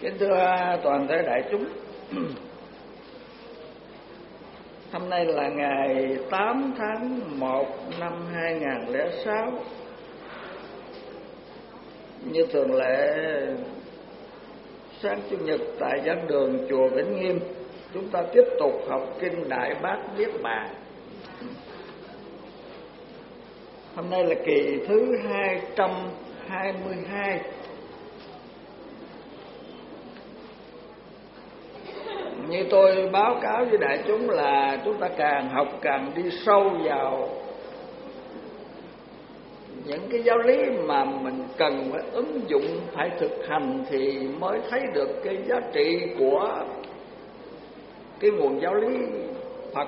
Kính thưa toàn thể đại chúng, hôm nay là ngày 8 tháng 1 năm 2006. Như thường lệ, sáng Chủ nhật tại giảng đường chùa Vĩnh Nghiêm, chúng ta tiếp tục học kinh Đại Bát Niết Bàn. Hôm nay là kỳ thứ 222. Như tôi báo cáo với đại chúng là chúng ta càng học càng đi sâu vào những cái giáo lý mà mình cần phải ứng dụng, phải thực hành thì mới thấy được cái giá trị của cái nguồn giáo lý Phật.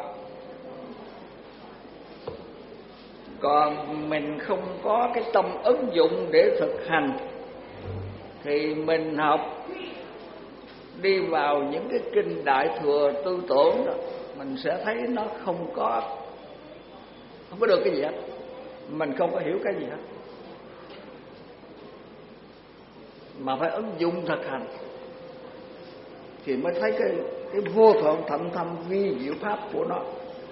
Còn mình không có cái tâm ứng dụng để thực hành thì mình học đi vào những cái kinh Đại Thừa tư tưởng đó, mình sẽ thấy nó không có được cái gì hết, mình không có hiểu cái gì hết, mà phải ứng dụng thực hành thì mới thấy cái vô thượng thậm thâm vi diệu pháp của nó.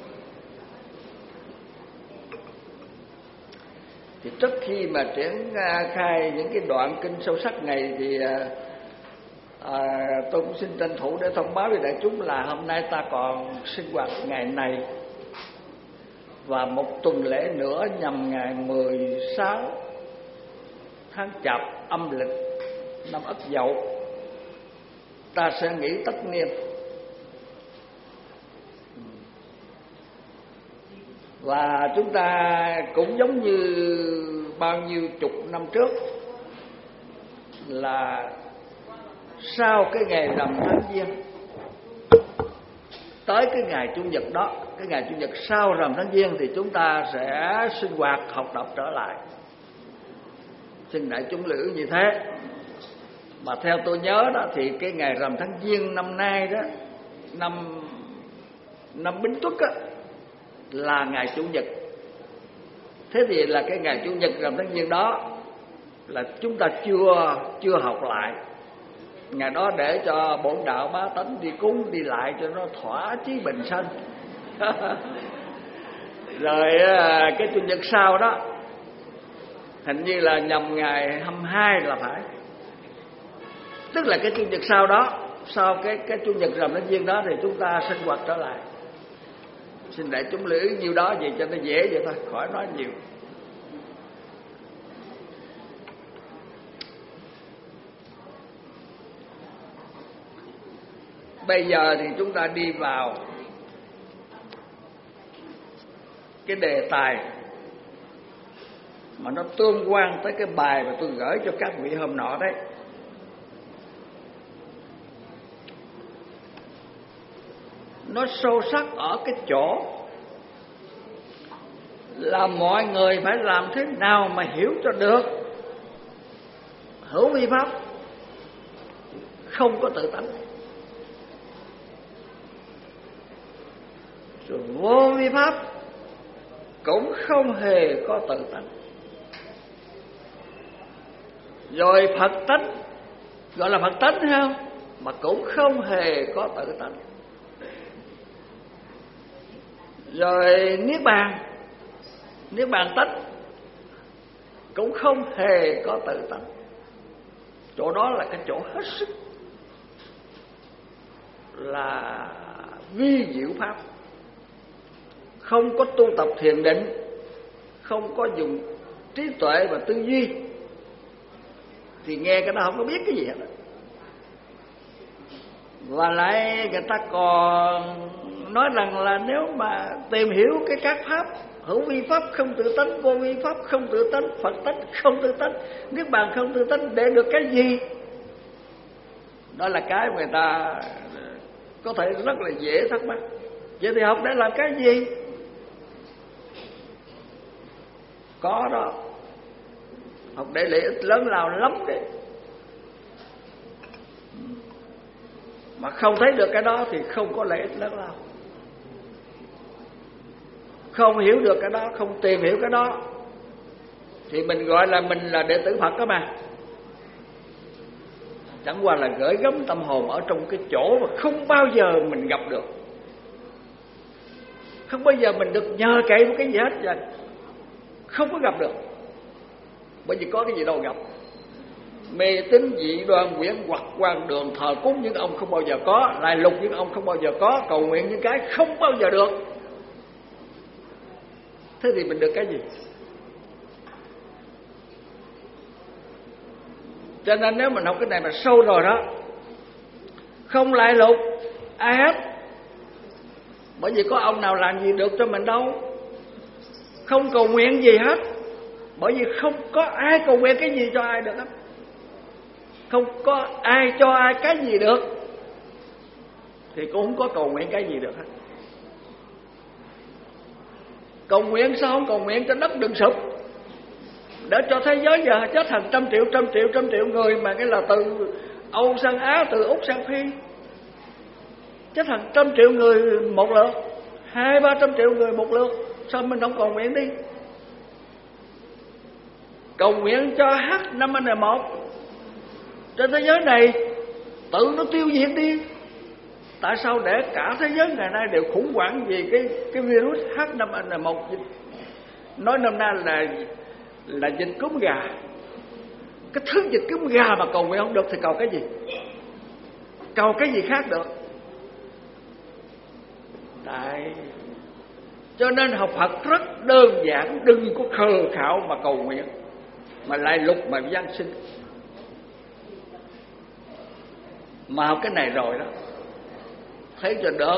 Thì trước khi mà triển khai những cái đoạn kinh sâu sắc này thì tôi cũng xin tranh thủ để thông báo với đại chúng là hôm nay ta còn sinh hoạt ngày này và một tuần lễ nữa nhằm ngày 16 tháng Chạp âm lịch năm Ất Dậu ta sẽ nghỉ tất niên. Và chúng ta cũng giống như bao nhiêu chục năm trước là sau cái ngày rằm tháng Giêng tới cái ngày Chủ nhật đó, cái ngày Chủ nhật sau rằm tháng Giêng thì chúng ta sẽ sinh hoạt học tập trở lại. Xin đại chúng lưu ý như thế. Mà theo tôi nhớ đó thì cái ngày rằm tháng Giêng năm nay đó, năm Bính Tuất á, là ngày Chủ nhật. Thế thì là cái ngày Chủ nhật rằm tháng Giêng đó là chúng ta chưa học lại. Ngày đó để cho bổn đạo bá tánh đi cúng đi lại cho nó thỏa chí bình sanh. Rồi cái Chủ nhật sau đó hình như là nhằm ngày 22 là phải. Tức là cái Chủ nhật sau đó, sau cái Chủ nhật rằm tháng Giêng đó thì chúng ta sinh hoạt trở lại. Xin đại chúng lưu ý nhiêu đó vậy cho nó dễ vậy thôi, khỏi nói nhiều. Bây giờ thì chúng ta đi vào cái đề tài mà nó tương quan tới cái bài mà tôi gửi cho các vị hôm nọ đấy. Nó sâu sắc ở cái chỗ là mọi người phải làm thế nào mà hiểu cho được hữu vi pháp không có tự tánh, rồi vô vi pháp cũng không hề có tự tánh, rồi Phật tánh gọi là Phật tánh hay không mà cũng không hề có tự tánh, rồi niết bàn tánh cũng không hề có tự tánh. Chỗ đó là cái chỗ hết sức là vi diệu pháp, không có tu tập thiền định, không có dùng trí tuệ và tư duy thì nghe cái đó không có biết cái gì hết. Và lại người ta còn nói rằng là nếu mà tìm hiểu cái các pháp, hữu vi pháp không tự tánh, vô vi pháp không tự tánh, Phật tánh không tự tánh, niết bàn không tự tánh, để được cái gì? Đó là cái người ta có thể rất là dễ thắc mắc. Vậy thì học để làm cái gì? Có đó, học để lợi ích lớn lao lắm đấy. Mà không thấy được cái đó thì không có lợi ích lớn lao. Không hiểu được cái đó, không tìm hiểu cái đó thì mình gọi là mình là đệ tử Phật đó mà. chẳng qua là gửi gắm tâm hồn ở trong cái chỗ mà không bao giờ mình gặp được, không bao giờ mình được nhờ cậy một cái gì hết vậy, không có gặp được. Bởi vì có cái gì đâu gặp. Mê tín dị đoan quyển hoặc quan đường thờ cúng những ông không bao giờ có, lại lục những ông không bao giờ có, cầu nguyện những cái không bao giờ được. Thế thì mình được cái gì? Cho nên nếu mình học cái này mà sâu rồi đó, không lại lục ai hết. Bởi vì có ông nào làm gì được cho mình đâu. Không cầu nguyện gì hết, bởi vì không có ai cầu nguyện cái gì cho ai được hết. Không có ai cho ai cái gì được, thì cũng không có cầu nguyện cái gì được hết. Cầu nguyện sao không cầu nguyện cho đất đừng sụp, để cho thế giới giờ chết hàng trăm triệu người, mà cái là từ Âu sang Á, từ Úc sang Phi, chết hàng trăm triệu người một lượt, 200-300 triệu người một lượt. Sao mình không cầu nguyện đi? Cầu nguyện cho H5N1 trên thế giới này tự nó tiêu diệt đi. Tại sao để cả thế giới ngày nay đều khủng hoảng vì cái virus H5N1? Nói năm nay là dịch cúm gà. Cái thứ dịch cúm gà mà cầu nguyện không được thì cầu cái gì? Cầu cái gì khác được? Đấy. Cho nên học Phật rất đơn giản, đừng có khờ khạo mà cầu nguyện, mà lại lục mà văn sinh. Mà học cái này rồi đó, thấy cho được.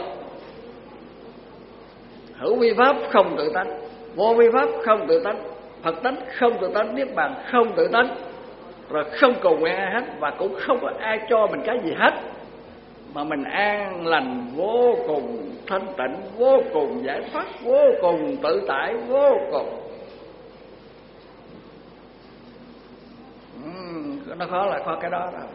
Hữu vi pháp không tự tánh, vô vi pháp không tự tánh, Phật tánh không tự tánh, niết bàn không tự tánh. Rồi không cầu nguyện ai hết, và cũng không có ai cho mình cái gì hết, mà mình an lành vô cùng, thanh tịnh vô cùng, giải thoát vô cùng, tự tại vô cùng. Nó khó là khó cái đó rồi.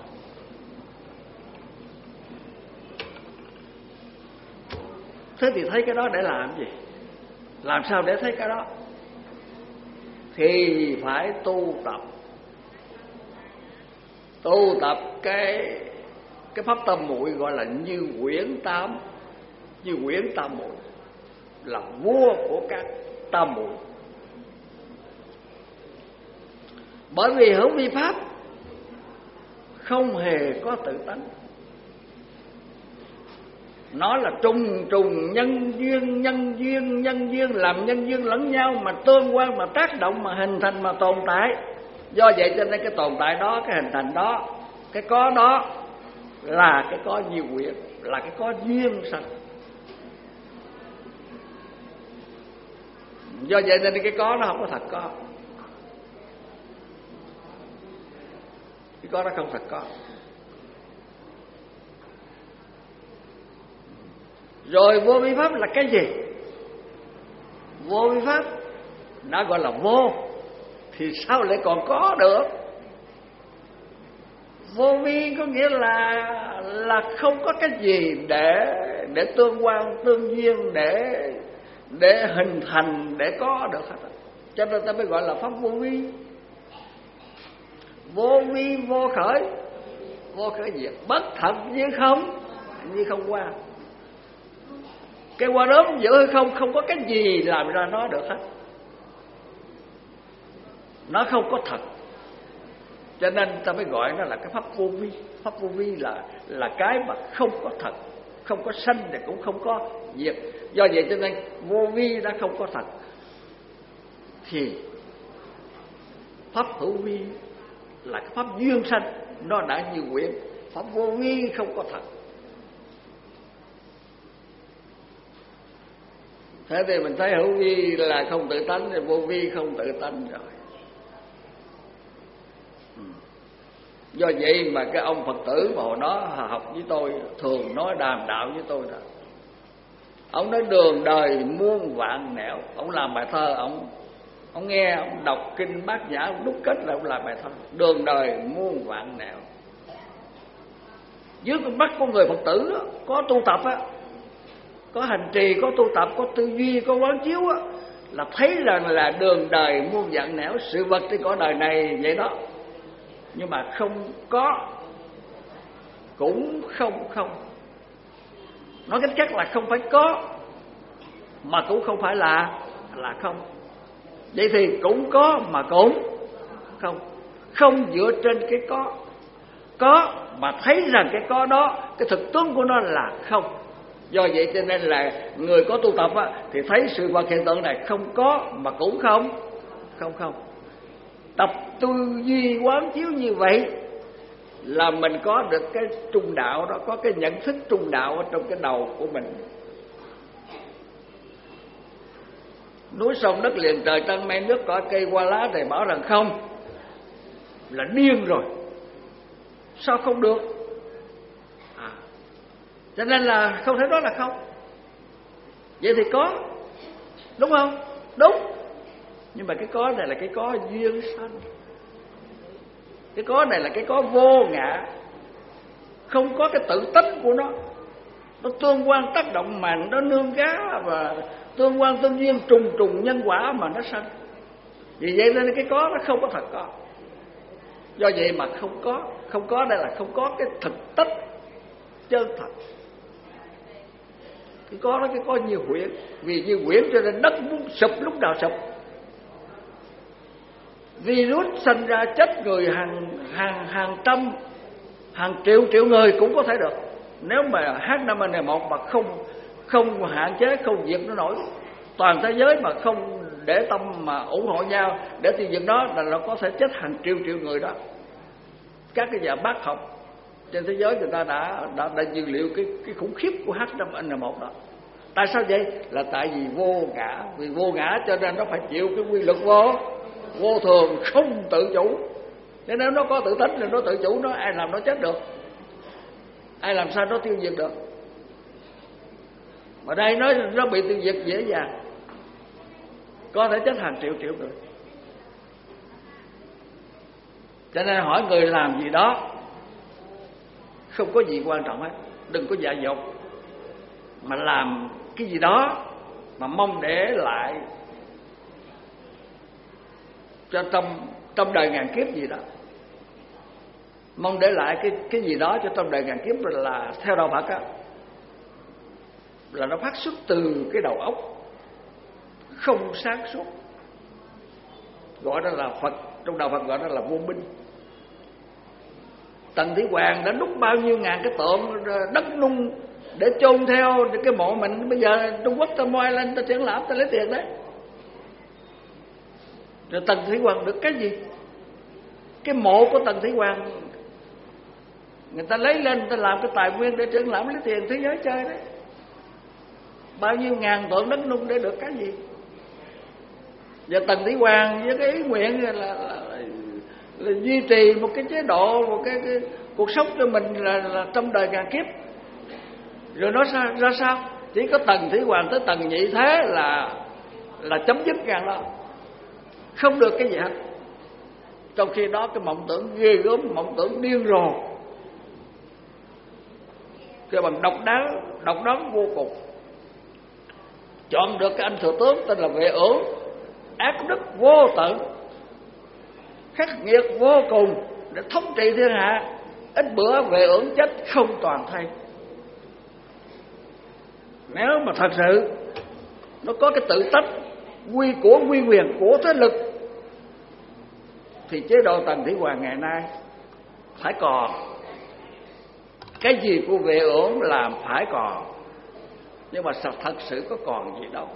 Thế thì thấy cái đó để làm gì? Làm sao để thấy cái đó? Thì phải tu tập. Tu tập cái pháp tam muội, gọi là Như Quyển Tam. Như Quyển Tam muội là vua của các tam muội. Bởi vì hữu vi pháp không hề có tự tánh, nó là trùng nhân duyên làm nhân duyên lẫn nhau mà tương quan, mà tác động, mà hình thành, mà tồn tại. Do vậy cho nên cái tồn tại đó, cái hình thành đó, cái có đó là cái có Như Quyển, là cái có duyên sanh. Do vậy nên cái có nó không có thật có, cái có nó không thật có. Rồi vô vi pháp là cái gì? Vô vi pháp đã gọi là vô, thì sao lại còn có được? Vô vi có nghĩa là không có cái gì để tương quan, tương duyên, để hình thành, để có được hết. Cho nên ta mới gọi là pháp vô vi. Vô vi vô khởi, vô khởi diệt, bất thật như không, như không qua. Cái qua đốm giữa hư không, không có cái gì làm ra nó được hết. Nó không có thật. Cho nên ta mới gọi nó là cái pháp vô vi. Pháp vô vi là cái mà không có thật, không có sanh thì cũng không có diệt. Do vậy cho nên vô vi đã không có thật, thì pháp hữu vi là cái pháp duyên sanh, nó đã Như Quyển. Pháp vô vi không có thật. Thế thì mình thấy hữu vi là không tự tánh, thì vô vi không tự tánh rồi. Do vậy mà cái ông Phật tử mà hồi đó học với tôi, thường nói đàm đạo với tôi đó, ông nói đường đời muôn vạn nẻo. Ông làm bài thơ, ông nghe, ông đọc kinh Bát Nhã, ông đúc kết là ông làm bài thơ đường đời muôn vạn nẻo. Dưới con mắt của người Phật tử đó, có tu tập á, có hành trì, có tu tập, có tư duy, có quán chiếu á, là thấy rằng là đường đời muôn vạn nẻo. Sự vật trên cõi đời này vậy đó, nhưng mà không có cũng không. Nói cách khác là không phải có mà cũng không phải là không. Vậy thì cũng có mà cũng không. Không dựa trên cái có mà thấy rằng cái có đó, cái thực tướng của nó là không. Do vậy cho nên là người có tu tập á, thì thấy sự vật hiện tượng này không có mà cũng không. Tập tư duy quán chiếu như vậy là mình có được cái trung đạo đó, có cái nhận thức trung đạo ở trong cái đầu của mình. Núi sông đất liền trời trăng mây nước cỏ cây hoa lá thì bảo rằng không là điên rồi. Sao không được? Cho nên là không thể nói là không. Vậy thì có, đúng không? Đúng. Nhưng mà cái có này là cái có duyên sanh. Cái có này là cái có vô ngã, không có cái tự tánh của nó. Nó tương quan tác động mà nó nương gá, và tương quan tương duyên trùng nhân quả mà nó sanh. Vì vậy nên cái có nó không có thật có. Do vậy mà không có đây là không có cái thực chất chân thật. Cái có nó cái có như huyễn. Vì như huyễn cho nên đất muốn sụp lúc nào sụp. Virus sinh ra chết người hàng trăm, hàng triệu người cũng có thể được. Nếu mà H5N1 mà không hạn chế, không diệt nó nổi, toàn thế giới mà không để tâm mà ủng hộ nhau để tiêu diệt nó, là nó có thể chết hàng triệu người đó. Các cái nhà bác học trên thế giới người ta đã dự liệu cái khủng khiếp của H5N1 đó. Tại sao vậy? Là tại vì vô ngã. Vì vô ngã cho nên nó phải chịu cái quy luật vô thường, không tự chủ. Nếu nó có tự tính thì nó tự chủ, nó ai làm nó chết được, ai làm sao nó tiêu diệt được. Mà đây nó bị tiêu diệt dễ dàng, có thể chết hàng triệu người. Cho nên hỏi người làm gì đó không có gì quan trọng hết. Đừng có dại dột mà làm cái gì đó mà mong để lại cho trong đời ngàn kiếp gì đó. Mong để lại cái gì đó cho trong đời ngàn kiếp là theo đạo Phật á, là nó phát xuất từ cái đầu óc không sáng suốt, gọi đó là Phật. Trong đạo Phật gọi đó là vô minh. Tần Thủy Hoàng đã đúc bao nhiêu ngàn cái tượng đất nung để chôn theo cái mộ mình. Bây giờ Trung Quốc ta moi lên, ta triển lãm, ta lấy tiền đấy. Rồi Tần Thủy Hoàng được cái gì? Cái mộ của Tần Thủy Hoàng người ta lấy lên, người ta làm cái tài nguyên để triển lãm, lấy tiền thế giới chơi đấy. Bao nhiêu ngàn tượng đất nung để được cái gì? Và Tần Thủy Hoàng với cái ý nguyện là duy trì một cái chế độ, một cái cuộc sống cho mình là trong đời ngàn kiếp. Rồi nó ra sao? Chỉ có Tần Thủy Hoàng tới Tần Nhị Thế là chấm dứt ngàn đó, không được cái gì hết. Trong khi đó cái mộng tưởng ghê gớm, mộng tưởng điên rồ, cái bằng độc đáo vô cùng. Chọn được cái anh thừa tướng tên là Vệ Ưởng, ác đức vô tận, khắc nghiệt vô cùng để thống trị thiên hạ. Ít bữa Vệ Ưởng chết không toàn thây. Nếu mà thật sự nó có cái tự tách quy quyền của thế lực thì chế độ Tần Thủy Hoàng ngày nay phải còn. Cái gì của Vệ Ưởng làm phải còn, nhưng mà thật sự có còn gì đâu.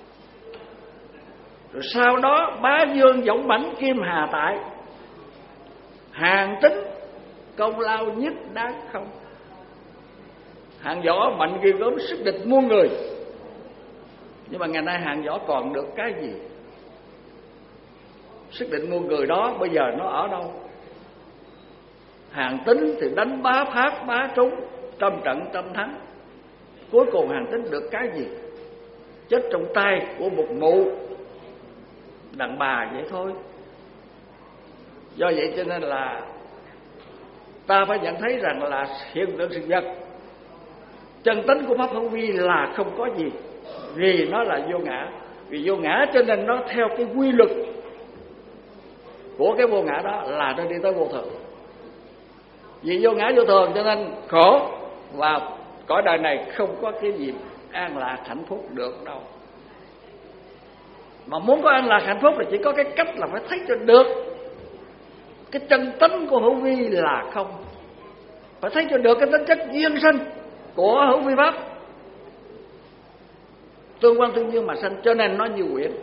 Rồi sau đó Bá Vương dũng mãnh kim hà tại, Hàn Tín công lao nhất đáng không. Hạng Võ mạnh ghê gớm, sức địch muôn người. Nhưng mà ngày nay Hạng Võ còn được cái gì? Sức địch muôn người đó bây giờ nó ở đâu? Hàn Tín thì đánh bá phát bá trúng, trăm trận trăm thắng. Cuối cùng Hàn Tín được cái gì? Chết trong tay của một mụ đàn bà vậy thôi. Do vậy cho nên là ta phải nhận thấy rằng là hiện tượng sự vật, chân tính của pháp hữu vi là không có gì, vì nó là vô ngã. Vì vô ngã cho nên nó theo cái quy luật của cái vô ngã đó là nó đi tới vô thường. Vì vô ngã vô thường cho nên khổ, và cõi đời này không có cái gì an lạc hạnh phúc được đâu. Mà muốn có an lạc hạnh phúc thì chỉ có cái cách là phải thấy cho được cái chân tánh của hữu vi là không, phải thấy cho được cái tính chất duyên sinh của hữu vi pháp, tương quan tương duyên mà sanh, cho nên nó như quyển.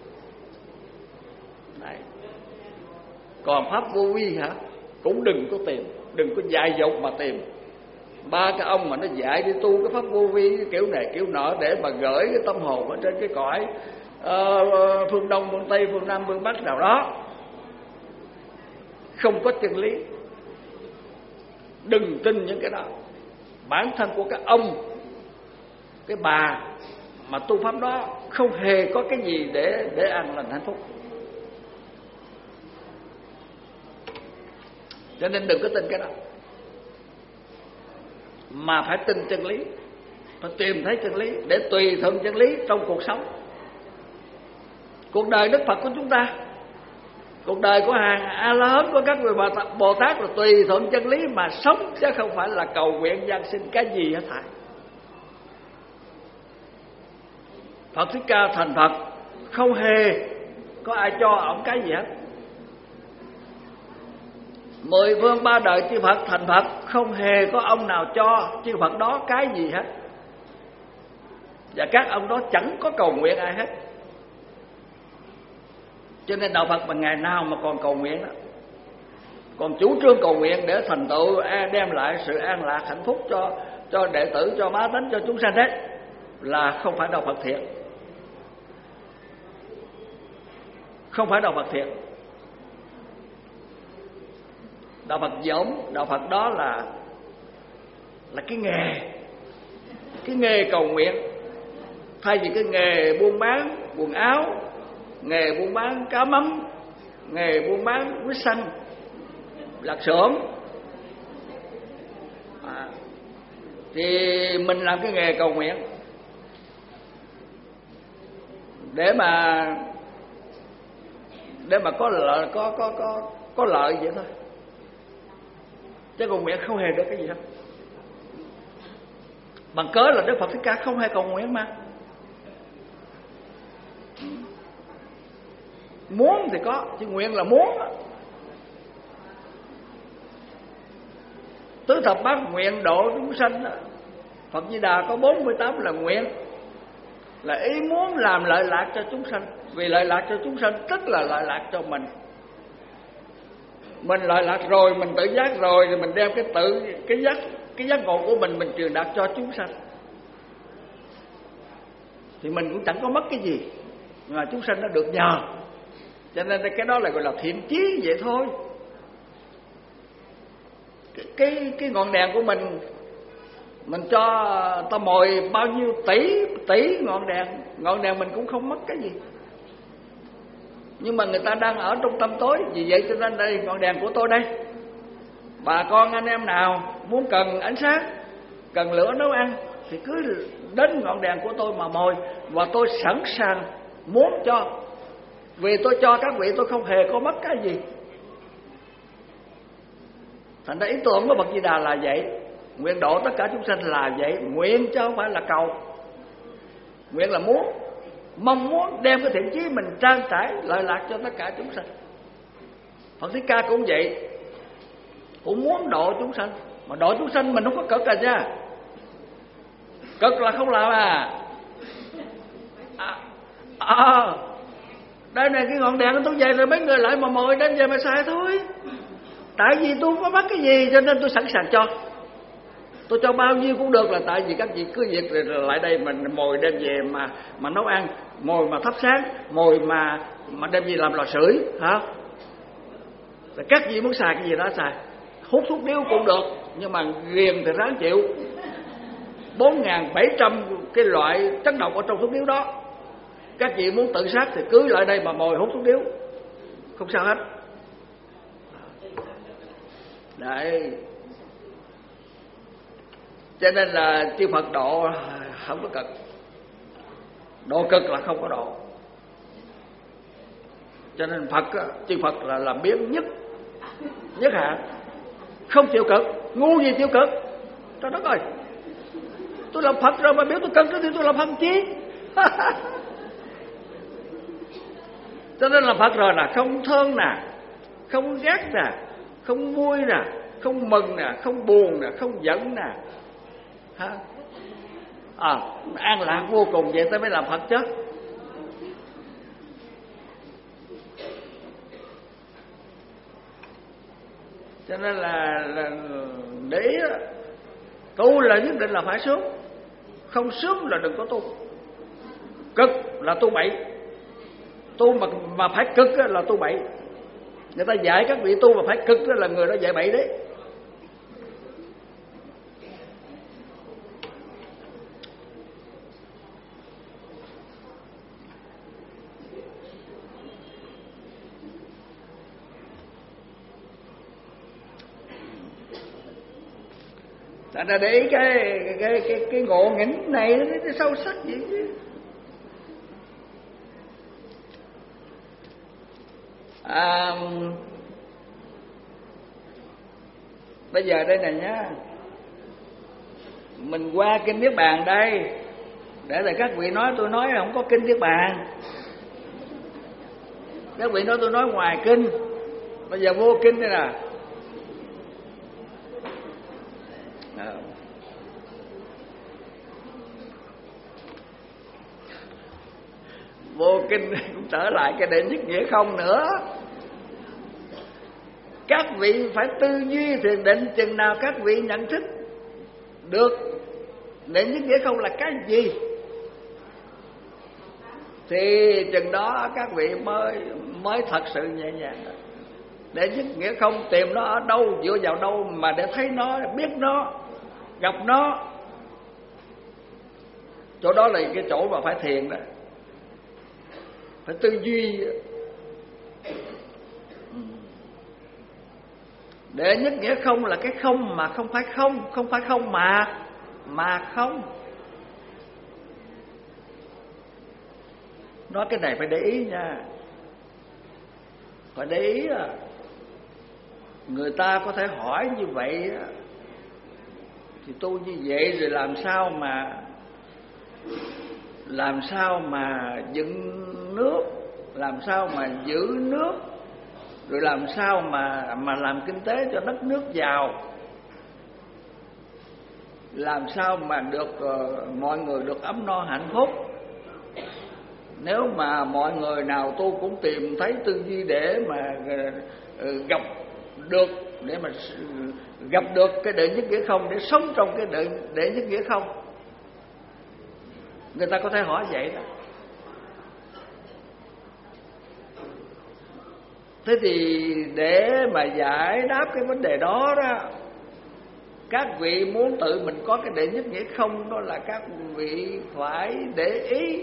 Đấy. Còn pháp vô vi hả, cũng đừng có tìm, đừng có dại dột mà tìm. Ba cái ông mà nó dạy đi tu cái pháp vô vi cái kiểu này kiểu nọ để mà gửi cái tâm hồn ở trên cái cõi phương Đông, phương Tây, phương Nam, phương Bắc nào đó, không có chân lý. Đừng tin những cái đó. Bản thân của các ông, cái bà mà tu pháp đó không hề có cái gì để an lành hạnh phúc. Cho nên đừng có tin cái đó, mà phải tin chân lý, phải tìm thấy chân lý để tùy thuận chân lý trong cuộc sống. Cuộc đời Đức Phật của chúng ta, cuộc đời của hàng A-la-hán, của các vị Bồ Tát là tùy thuận chân lý mà sống, chứ không phải là cầu nguyện gian sinh cái gì hết thảy. Phật Thích Ca thành Phật không hề có ai cho ổng cái gì hết. 10 phương 3 đời chư Phật thành Phật không hề có ông nào cho chư Phật đó cái gì hết, và các ông đó chẳng có cầu nguyện ai hết. Cho nên đạo Phật mà ngày nào mà còn cầu nguyện đó, còn chủ trương cầu nguyện để thành tựu đem lại sự an lạc hạnh phúc cho đệ tử, cho bá tánh, cho chúng sanh, đấy là không phải đạo Phật thiện, không phải đạo Phật thiện. Đạo Phật dỗm, đạo Phật đó là cái nghề cầu nguyện. Thay vì cái nghề buôn bán quần áo, nghề buôn bán cá mắm, nghề buôn bán quýt xanh, lạp xưởng, thì mình làm cái nghề cầu nguyện để mà có lợi vậy thôi, chứ cầu nguyện không hề được cái gì hết. Bằng cớ là Đức Phật Thích Ca không hề cầu nguyện mà. Muốn thì có, chứ nguyện là muốn. Tứ thập bát nguyện độ chúng sanh, Phật Di Đà có 48 là nguyện, là ý muốn làm lợi lạc cho chúng sanh. Vì lợi lạc cho chúng sanh tức là lợi lạc cho mình. Mình lợi lạc rồi, mình tự giác rồi, thì mình đem cái giác ngộ của mình truyền đạt cho chúng sanh, thì mình cũng chẳng có mất cái gì, mà chúng sanh nó được nhờ. Cho nên cái đó là gọi là thiện chí vậy thôi. Cái ngọn đèn của mình cho ta mồi bao nhiêu tỷ ngọn đèn mình cũng không mất cái gì. Nhưng mà người ta đang ở trong tâm tối, vì vậy cho nên đây ngọn đèn của tôi đây. Bà con anh em nào muốn cần ánh sáng, cần lửa nấu ăn thì cứ đến ngọn đèn của tôi mà mồi, và tôi sẵn sàng muốn cho. Vì tôi cho các vị tôi không hề có mất cái gì. Thành ra ý tưởng của Phật Di Đà là vậy, nguyện độ tất cả chúng sanh là vậy. Nguyện chứ không phải là cầu. Nguyện là muốn, mong muốn đem cái thiện chí mình trang trải lợi lạc cho tất cả chúng sanh. Phật Thích Ca cũng vậy, cũng muốn độ chúng sanh. Mà độ chúng sanh mình không có cực à nha. Cực là không làm đây này, cái ngọn đèn của tôi về rồi mấy người lại mà mồi đem về mà xài thôi. Tại vì tôi không có bắt cái gì cho nên tôi sẵn sàng cho. Tôi cho bao nhiêu cũng được, là tại vì các vị cứ việc rồi lại đây mình mồi đem về mà nấu ăn, mồi mà thắp sáng, mồi mà đem về làm lò sưởi hả? Rồi các vị muốn xài cái gì đó xài. Hút thuốc điếu cũng được, nhưng mà ghiền thì ráng chịu. 4.700 cái loại chất độc ở trong thuốc điếu đó. Các vị muốn tự sát thì cứ lại đây mà mồi hút thuốc điếu, không sao hết. Đấy. Cho nên là chư Phật độ không có cực. Độ cực là không có độ. Cho nên chư Phật là làm biến nhất hạn. không chịu cực, ngu gì chịu cực. Trời đất ơi, tôi làm Phật rồi mà biểu tôi cực thì tôi làm Phật chi? Cho nên là Phật rồi là không thương nè, không ghét nè, không vui nè, không mừng nè, không buồn nè, không giận nè, an lạc vô cùng, vậy ta mới làm Phật chứ. Cho nên là để ý đó, tu là nhất định là phải sướng, không sướng là đừng có tu. Cực là tu bậy, tu mà phải cực là tu bậy. Người ta dạy các vị tu mà phải cực là người đó dạy bậy đấy. Thành ra để ý cái ngộ nghĩnh này nó sâu sắc vậy chứ. Bây giờ đây này nhá, mình qua kinh Niết Bàn đây, để là các vị nói tôi nói không có kinh Niết Bàn, các vị nói tôi nói ngoài kinh. Bây giờ vô kinh đây nè. Vô kinh cũng trở lại cái đệ nhất nghĩa không nữa. Các vị phải tư duy thiền định, chừng nào các vị nhận thức được đệ nhất nghĩa không là cái gì thì chừng đó các vị mới thật sự nhẹ nhàng. Đệ nhất nghĩa không tìm nó ở đâu, dựa vào đâu mà để thấy nó, biết nó, gặp nó. Chỗ đó là cái chỗ mà phải thiền đó, phải tư duy. Đệ nhất nghĩa không là cái không mà không phải không, không phải không mà không. Nói cái này phải để ý nha, phải để ý. Người ta có thể hỏi như vậy thì tu như vậy rồi làm sao mà dựng nước, làm sao mà giữ nước, rồi làm sao mà làm kinh tế cho đất nước giàu, làm sao mà được mọi người được ấm no hạnh phúc. Nếu mà mọi người nào tu cũng tìm thấy tư duy để mà gặp được, để mà gặp được cái đệ nhất nghĩa không, để sống trong cái đệ nhất nghĩa không. Người ta có thể hỏi vậy đó. Thế thì để mà giải đáp cái vấn đề đó đó, các vị muốn tự mình có cái đệ nhất nghĩa không, đó là các vị phải để ý.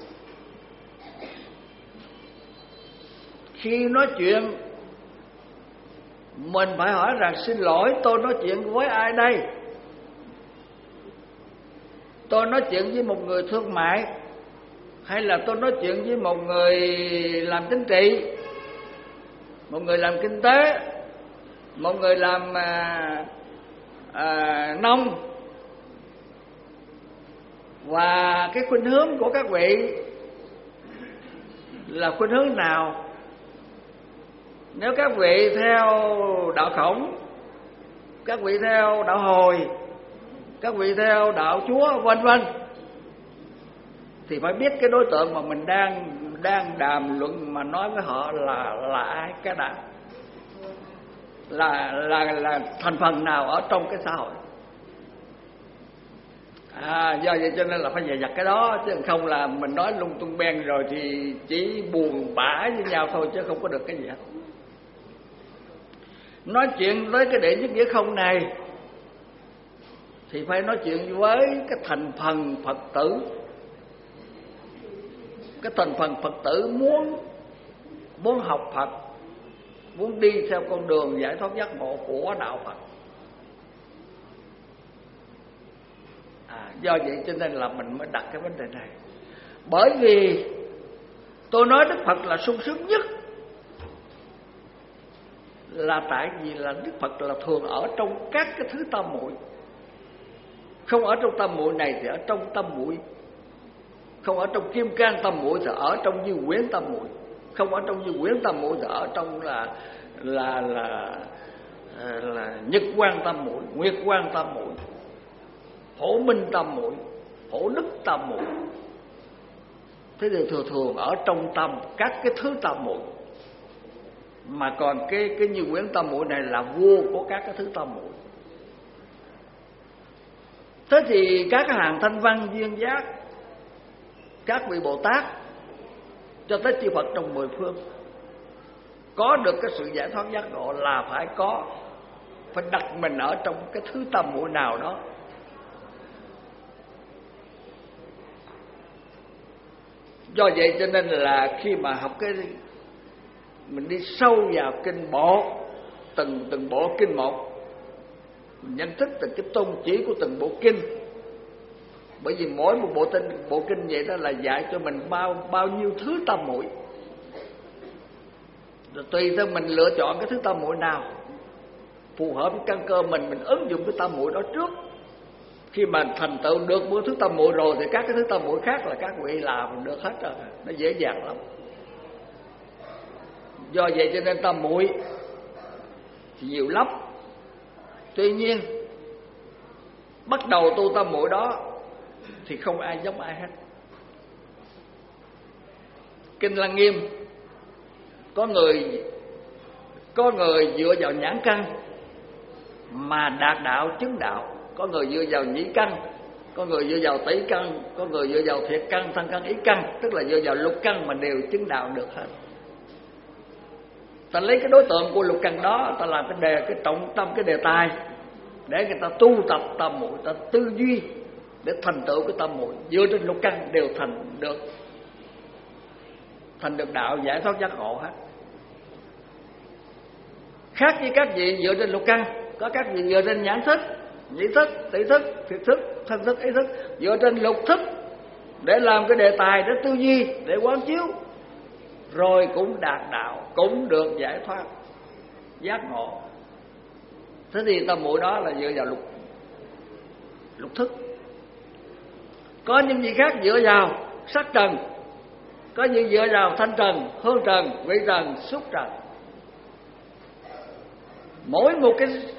Khi nói chuyện mình phải hỏi rằng xin lỗi, tôi nói chuyện với ai đây? Tôi nói chuyện với một người thương mại, hay là tôi nói chuyện với một người làm chính trị, một người làm kinh tế, một người làm nông? Và cái khuynh hướng của các vị là khuynh hướng nào? Nếu các vị theo đạo Khổng, các vị theo đạo Hồi, các vị theo đạo Chúa vân vân, thì phải biết cái đối tượng mà mình đang đàm luận mà nói với họ là ai, cái đạo là thành phần nào ở trong cái xã hội. Do vậy cho nên là phải dè dặt cái đó, chứ không là mình nói lung tung ben rồi thì chỉ buồn bã với nhau thôi, chứ không có được cái gì hết. Nói chuyện với cái đệ nhất nghĩa không này thì phải nói chuyện với cái thành phần Phật tử. Cái thành phần Phật tử muốn học Phật, muốn đi theo con đường giải thoát giác ngộ của đạo Phật. Do vậy cho nên là mình mới đặt cái vấn đề này. Bởi vì tôi nói Đức Phật là sung sướng nhất, là tại vì là Đức Phật là thường ở trong các cái thứ tam muội. Không ở trong tam muội này thì ở trong tam muội, không ở trong kim cang tam muội thì ở trong Như Quyển tam muội, không ở trong Như Quyển tam muội thì ở trong là Nhật Quang tam muội, Nguyệt Quang tam muội, Phổ Minh tam muội, Phổ Đức tam muội. Thế thì thường ở trong các cái thứ tam muội. Mà còn cái Như Quyển tam muội này là vua của các cái thứ tam muội. Thế thì các hàng thanh văn duyên giác, các vị Bồ Tát cho tới chư Phật trong mười phương có được cái sự giải thoát giác ngộ là phải đặt mình ở trong cái thứ tam muội nào đó. Do vậy cho nên là khi mà học mình đi sâu vào kinh bộ, từng bộ kinh một, mình nhận thức từng cái tôn chỉ của từng bộ kinh. Bởi vì mỗi một bộ kinh vậy đó là dạy cho mình bao nhiêu thứ tam muội. Rồi tùy theo mình lựa chọn cái thứ tam muội nào phù hợp với căn cơ mình ứng dụng cái tam muội đó trước. Khi mà thành tựu được một thứ tam muội rồi thì các cái thứ tam muội khác là các vị làm được hết rồi, nó dễ dàng lắm. Do vậy cho nên tam muội thì nhiều lắm. Tuy nhiên bắt đầu tu tam muội đó thì không ai giống ai hết. Kinh Lăng Nghiêm có người dựa vào nhãn căn mà đạt đạo chứng đạo, có người dựa vào nhĩ căn, có người dựa vào tỷ căn, có người dựa vào thiệt căn, thân căn, ý căn, tức là dựa vào lục căn mà đều chứng đạo được hết. Ta lấy cái đối tượng của lục căn đó, ta làm cái trọng tâm, cái đề tài để người ta tu tập tam muội, ta tư duy để thành tựu cái tam muội, dựa trên lục căn đều thành được đạo giải thoát giác ngộ hết. Khác với các vị dựa trên lục căn, có các vị dựa trên nhãn thức, nhĩ thức, tỷ thức, thiệt thức, thân thức, ý thức, dựa trên lục thức để làm cái đề tài, để tư duy, để quán chiếu, rồi cũng đạt đạo, cũng được giải thoát giác ngộ. Thế thì tam muội đó là dựa vào lục thức. Có những vị khác dựa vào sắc trần, có những dựa vào thanh trần, hương trần, vị trần, xúc trần. Mỗi một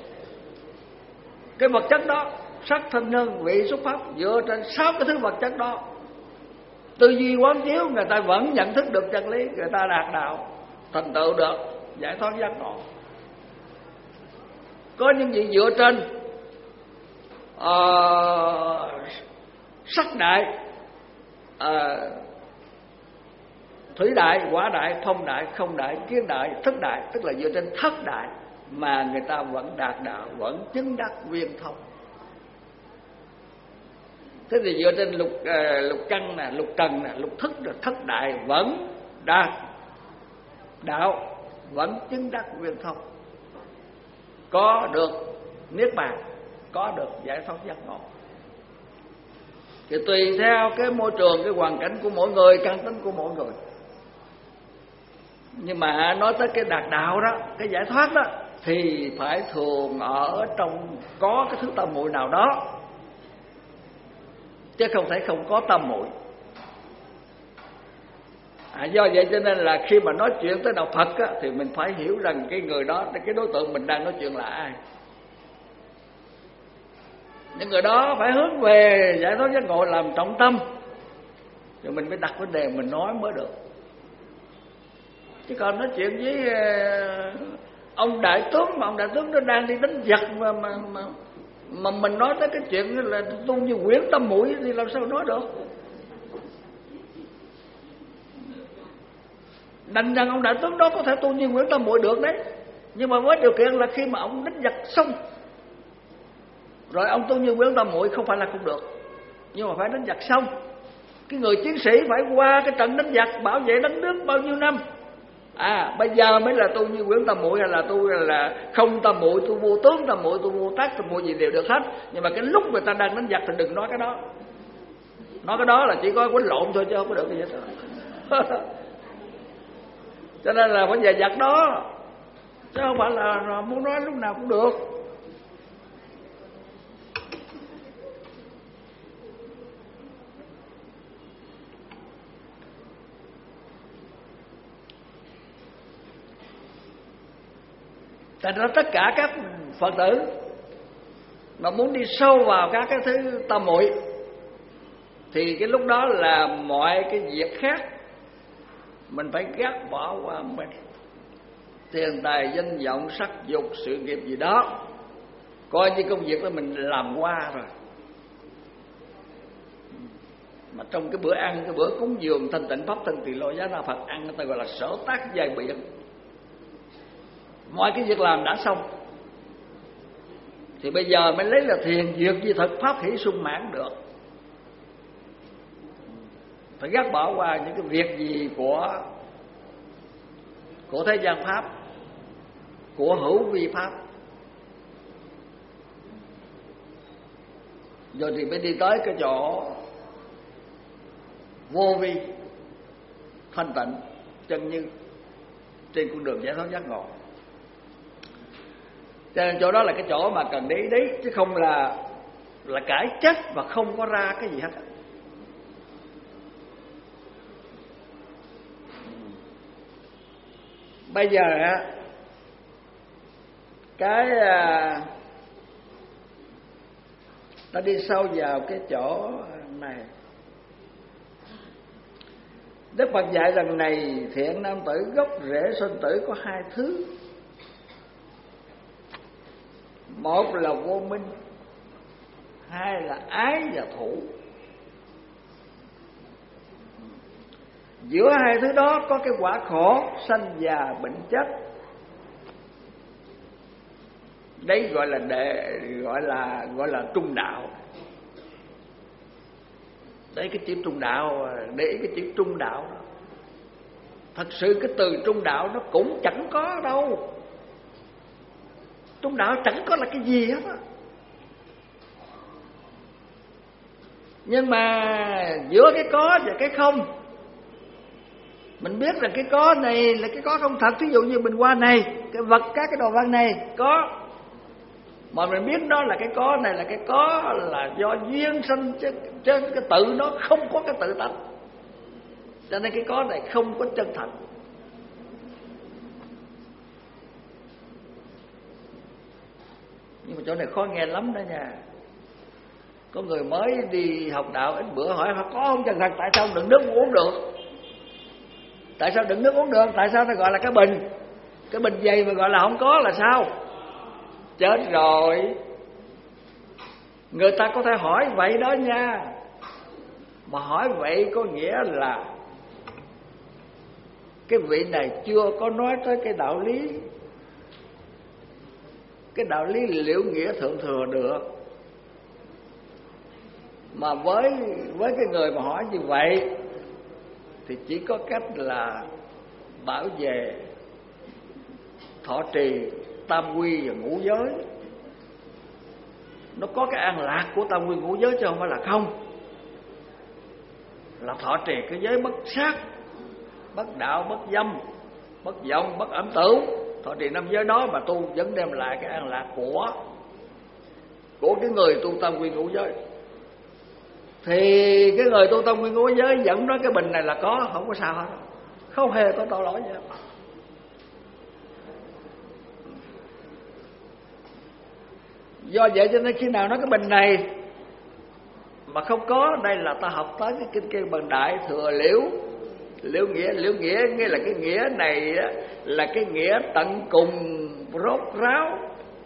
cái vật chất đó, sắc, thanh, hương, vị, xúc, pháp, dựa trên 6 cái thứ vật chất đó, tư duy quán chiếu, người ta vẫn nhận thức được chân lý, người ta đạt đạo, thành tựu được giải thoát giác ngộ. Có những gì dựa trên sắc đại, thủy đại, hỏa đại, phong đại, không đại, kiến đại, thức đại, tức là dựa trên thất đại mà người ta vẫn đạt đạo, vẫn chứng đắc viên thông. Thế thì dựa trên lục căn nè, lục trần nè, lục thức nè, thất đại vẫn đạt đạo, vẫn chứng đắc viên thông, có được niết bàn, có được giải thoát giác ngộ. Thì tùy theo cái môi trường, cái hoàn cảnh của mỗi người, căn tính của mỗi người. Nhưng mà nói tới cái đạt đạo đó, cái giải thoát đó, thì phải thường ở trong có cái thứ tam muội nào đó, chứ không thể không có tam muội. Do vậy cho nên là khi mà nói chuyện tới đạo Phật á, thì mình phải hiểu rằng cái người đó, cái đối tượng mình đang nói chuyện là ai. Những người đó phải hướng về giải thoát giác ngộ làm trọng tâm, rồi mình mới đặt vấn đề mình nói mới được. Chứ còn nói chuyện với ông đại tướng, mà ông đại tướng nó đang đi đánh giặc mà mình nói tới cái chuyện là tu như quyển tam muội thì làm sao nói được. Đành rằng ông đại tướng đó có thể tu như quyển tam muội được đấy, nhưng mà với điều kiện là khi mà ông đánh giặc xong rồi ông tu như quyển tam muội không phải là không được, nhưng mà phải đánh giặc xong. Cái người chiến sĩ phải qua cái trận đánh giặc bảo vệ đất nước bao nhiêu năm, bây giờ mới là tu như quyển tam muội, hay là tu là không tam muội, tu vô tướng tam muội, tu vô tác tam muội gì đều được hết. Nhưng mà cái lúc người ta đang đánh giặc thì đừng nói cái đó. Nói cái đó là chỉ có quýnh lộn thôi chứ không có được gì hết. Cho nên là vấn đề giặc đó chứ không phải là muốn nói lúc nào cũng được. Tại đó tất cả các Phật tử mà muốn đi sâu vào các cái thứ tam muội thì cái lúc đó là mọi cái việc khác mình phải gác bỏ qua mình. Tiền tài danh vọng sắc dục sự nghiệp gì đó coi như công việc đó mình làm qua rồi. Mà trong cái bữa ăn, cái bữa cúng dường thanh tịnh pháp thân tỳ lô giá na Phật ăn, người ta gọi là sở tác giai biện. Mọi cái việc làm đã xong thì bây giờ mới lấy là thiền duyệt di thực pháp hỷ sung mãn được. Phải gác bỏ qua những cái việc gì của thế gian pháp, của hữu vi pháp, rồi thì mới đi tới cái chỗ vô vi thanh tịnh chân như trên con đường giải thoát giác ngộ. Cho nên chỗ đó là cái chỗ mà cần để ý đấy, chứ không là cải chết và không có ra cái gì hết. Bây giờ cái ta đi sâu vào cái chỗ này. Đức Phật dạy lần này thiện nam tử gốc rễ sinh tử có hai thứ. Một là vô minh, hai là ái và thủ. Giữa hai thứ đó có cái quả khổ sanh già bệnh chết. Đấy gọi là trung đạo. Đấy cái chữ trung đạo, để ý cái chữ trung đạo đó. Thật sự cái từ trung đạo nó cũng chẳng có đâu. Trung đạo chẳng có là cái gì hết á. Nhưng mà giữa cái có và cái không, mình biết là cái có này là cái có không thật. Ví dụ như bình hoa này, cái vật, các cái đồ văn này có, mà mình biết đó là cái có này là cái có là do duyên sanh, trên cái tự nó không có cái tự tánh, cho nên cái có này không có chân thật. Nhưng mà chỗ này khó nghe lắm đó nha. Có người mới đi học đạo ít bữa hỏi có không chân thật, tại sao đựng nước uống được? Tại sao đựng nước uống được? Tại sao nó gọi là cái bình? Cái bình dày mà gọi là không có là sao? Chết rồi. Người ta có thể hỏi vậy đó nha. Mà hỏi vậy có nghĩa là cái vị này chưa có nói tới cái đạo lý, cái đạo lý liễu nghĩa thượng thừa được. Mà với cái người mà hỏi như vậy thì chỉ có cách là bảo vệ, thọ trì tam quy và ngũ giới. Nó có cái an lạc của tam quy ngũ giới chứ không phải là không. Là thọ trì cái giới bất sát, bất đạo, bất dâm, bất vọng, bất ẩm tử. Thọ trì năm giới đó mà tu vẫn đem lại cái an lạc của cái người tu tam quy ngũ giới. Thì cái người tu tam quy ngũ giới vẫn nói cái bình này là có, không có sao hết, không hề có tội lỗi gì hết. Do vậy cho nên khi nào nói cái bình này mà không có, đây là ta học tới cái kinh kêu bằng đại thừa liễu nghĩa nghĩa là cái nghĩa này là cái nghĩa tận cùng rốt ráo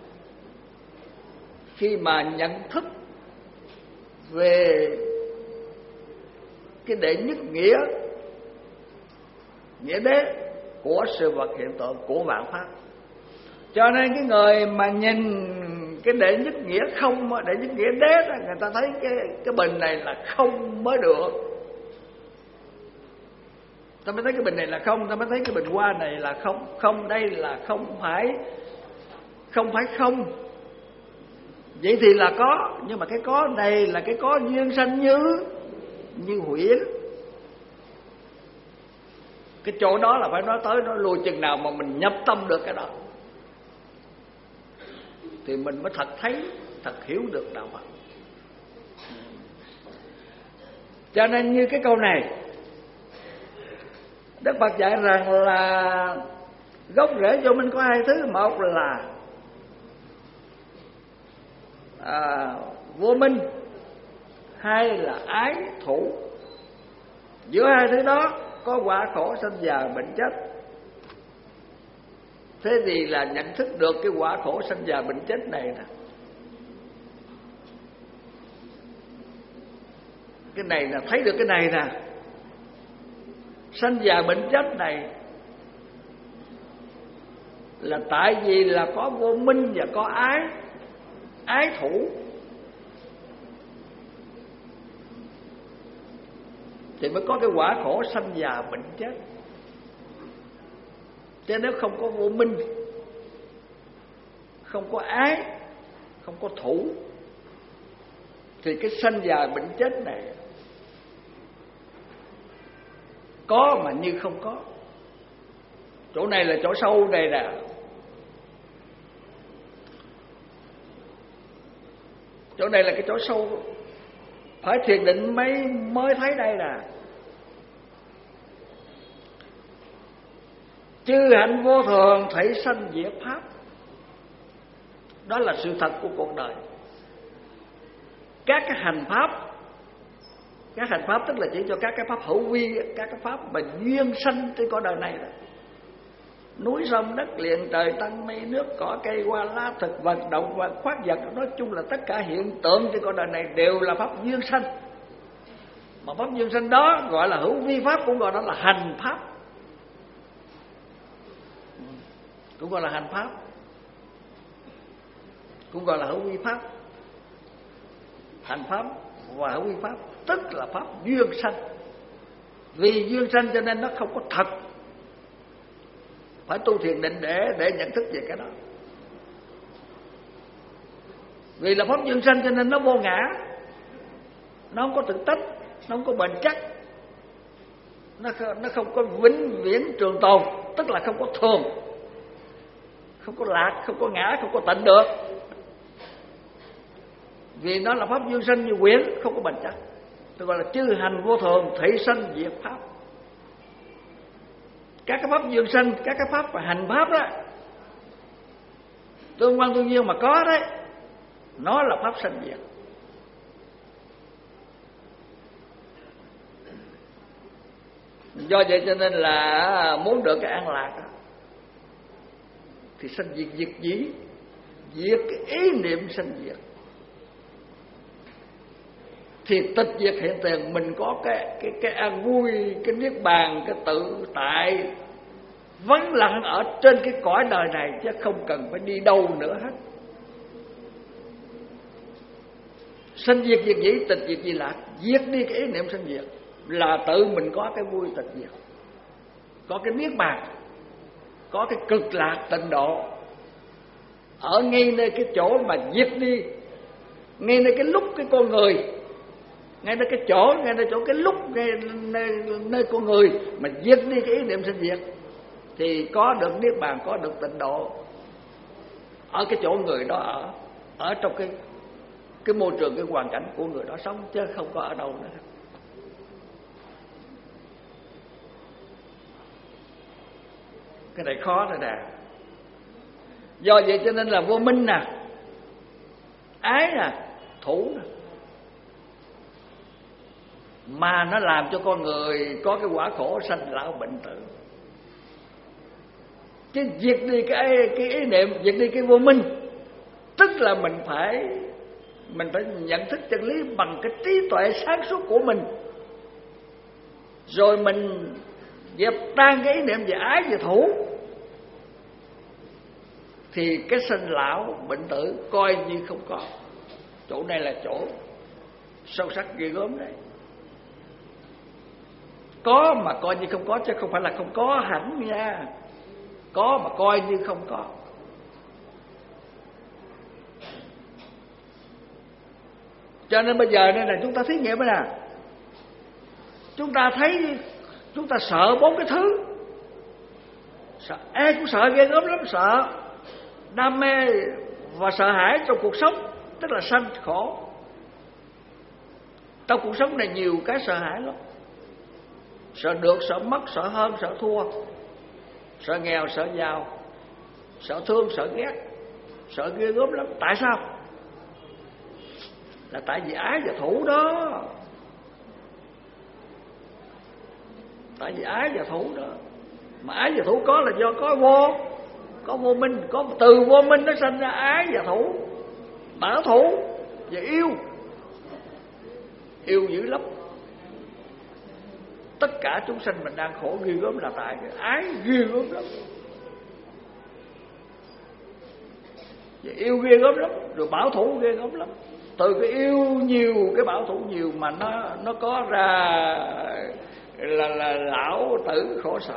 khi mà nhận thức về cái đệ nhất nghĩa đế của sự vật hiện tượng của vạn pháp. Cho nên cái người mà nhìn cái đệ nhất nghĩa không, đệ nhất nghĩa đế đó, người ta thấy cái bình này là không mới được. Ta mới thấy cái bình này là không, ta mới thấy cái bình hoa này là không. Không, đây là không phải không. Vậy thì là có, nhưng mà cái có này là cái có duyên sanh như huyễn. Cái chỗ đó là phải nói tới, nói lui chừng nào mà mình nhập tâm được cái đó. thì mình mới thật thấy, thật hiểu được đạo Phật. Cho nên như cái câu này, Đức Phật dạy rằng là gốc rễ vô minh có hai thứ. Một là vô minh, hai là ái thủ. Giữa hai thứ đó có quả khổ sanh già bệnh chết. Thế thì là nhận thức được cái quả khổ sanh già bệnh chết này nè. Cái này là thấy được cái này nè. Sanh già bệnh chết này là tại vì là có vô minh và có ái thủ. Thì mới có cái quả khổ sanh già bệnh chết. Chứ nếu không có vô minh, không có ái, không có thủ, thì cái sanh già bệnh chết này có mà như không có. Chỗ này là chỗ sâu này nè. Chỗ này là cái chỗ sâu, phải thiền định mới thấy đây nè. Chư hạnh vô thường, thảy sanh diệt pháp. Đó là sự thật của cuộc đời. Các cái hành pháp tức là chỉ cho các cái pháp hữu vi, các cái pháp mà duyên sanh trên cõi đời này đó. Núi sông đất liền, trời tăng mây nước, cỏ cây hoa lá, thực vật động vật khoác vật, nói chung là tất cả hiện tượng trên cõi đời này đều là pháp duyên sanh. Mà pháp duyên sanh đó gọi là hữu vi pháp, cũng gọi đó là hành pháp, cũng gọi là hành pháp, cũng gọi là hữu vi pháp. Hành pháp và hữu vi pháp tức là pháp duyên sanh. Vì duyên sanh cho nên nó không có thật. Phải tu thiền định để nhận thức về cái đó. Vì là pháp duyên sanh cho nên nó vô ngã, nó không có thực tích, nó không có bền chắc, nó không có vĩnh viễn trường tồn, tức là không có thường, không có lạc, không có ngã, không có tịnh được. Vì nó là pháp duyên sanh như quyển, không có bền chắc. Tôi gọi là chư hành vô thường, thảy sanh diệt pháp. Các cái pháp duyên sanh, các cái pháp và hành pháp đó, tương quan tương nhiên mà có đấy, nó là pháp sanh diệt. Do vậy cho nên là muốn được cái an lạc đó, thì sanh diệt diệt dĩ, diệt cái ý niệm sanh diệt. Thì tịch diệt hiện tiền, mình có cái an vui, cái niết bàn, cái tự tại vắng lặng ở trên cái cõi đời này, chứ không cần phải đi đâu nữa hết. Sanh diệt diệt dĩ, tịch diệt di lạc, diệt đi cái ý niệm sanh diệt là tự mình có cái vui tịch diệt, có cái niết bàn, có cái cực lạc tịnh độ ở ngay nơi cái chỗ mà diệt đi, ngay nơi cái lúc cái con người, ngay nơi cái chỗ, ngay nơi chỗ cái lúc, ngay nơi con người mà diệt đi cái ý niệm sanh diệt, thì có được niết bàn, có được tịnh độ ở cái chỗ người đó ở trong cái môi trường, cái hoàn cảnh của người đó sống, chứ không có ở đâu nữa. Cái này khó rồi nè. Do vậy cho nên là vô minh nè, ái nè, thủ nè, mà nó làm cho con người có cái quả khổ sanh lão bệnh tử. Chứ diệt đi cái ý niệm, diệt đi cái vô minh, tức là mình phải nhận thức chân lý bằng cái trí tuệ sáng suốt của mình, rồi mình dẹp tan cái ý niệm về ái về thủ, thì cái sanh lão bệnh tử coi như không có. Chỗ này là chỗ sâu sắc ghê gớm đấy. Có mà coi như không có, chứ không phải là không có hẳn nha. Có mà coi như không có. Cho nên bây giờ đây là chúng ta thí nghiệm đây nè. Chúng ta thấy, chúng ta sợ 4 cái thứ. Sợ, ai cũng sợ ghê gớm lắm, sợ đam mê và sợ hãi trong cuộc sống, tức là sanh khổ. Trong cuộc sống này nhiều cái sợ hãi lắm. Sợ được, sợ mất, sợ hơn, sợ thua, sợ nghèo, sợ giàu, sợ thương, sợ ghét, sợ ghê gớm lắm. Tại sao? Là tại vì ái và thủ đó. Tại vì ái và thủ đó. Mà ái và thủ có là do có vô minh, có từ vô minh nó sinh ra ái và thủ, bảo thủ và yêu dữ lắm. Tất cả chúng sanh mình đang khổ ghê gớm là tại cái ái ghê gớm lắm, và yêu ghê gớm lắm, rồi bảo thủ ghê gớm lắm. Từ cái yêu nhiều, cái bảo thủ nhiều mà nó có ra là lão tử khổ sở.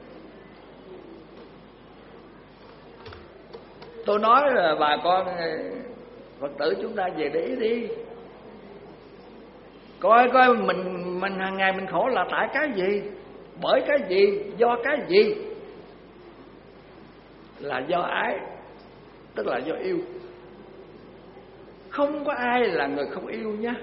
Tôi nói là bà con Phật tử chúng ta về để ý đi, coi mình hàng ngày mình khổ là tại cái gì, bởi cái gì, do cái gì. Là do ái, tức là do yêu. Không có ai là người không yêu nhá.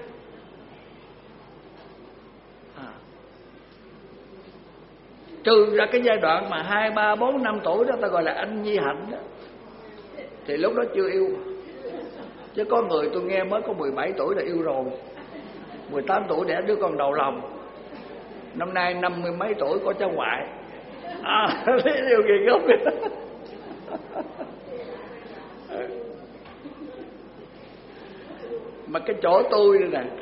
Trừ ra cái giai đoạn mà 2, 3, 4, 5 tuổi đó ta gọi là anh nhi hạnh đó, thì lúc đó chưa yêu. Chứ có người tôi nghe mới có 17 tuổi là yêu rồi, 18 tuổi đẻ đứa con đầu lòng, năm nay 50 mấy tuổi có cháu ngoại. Yêu gì gốc. Mà cái chỗ tôi đây nè,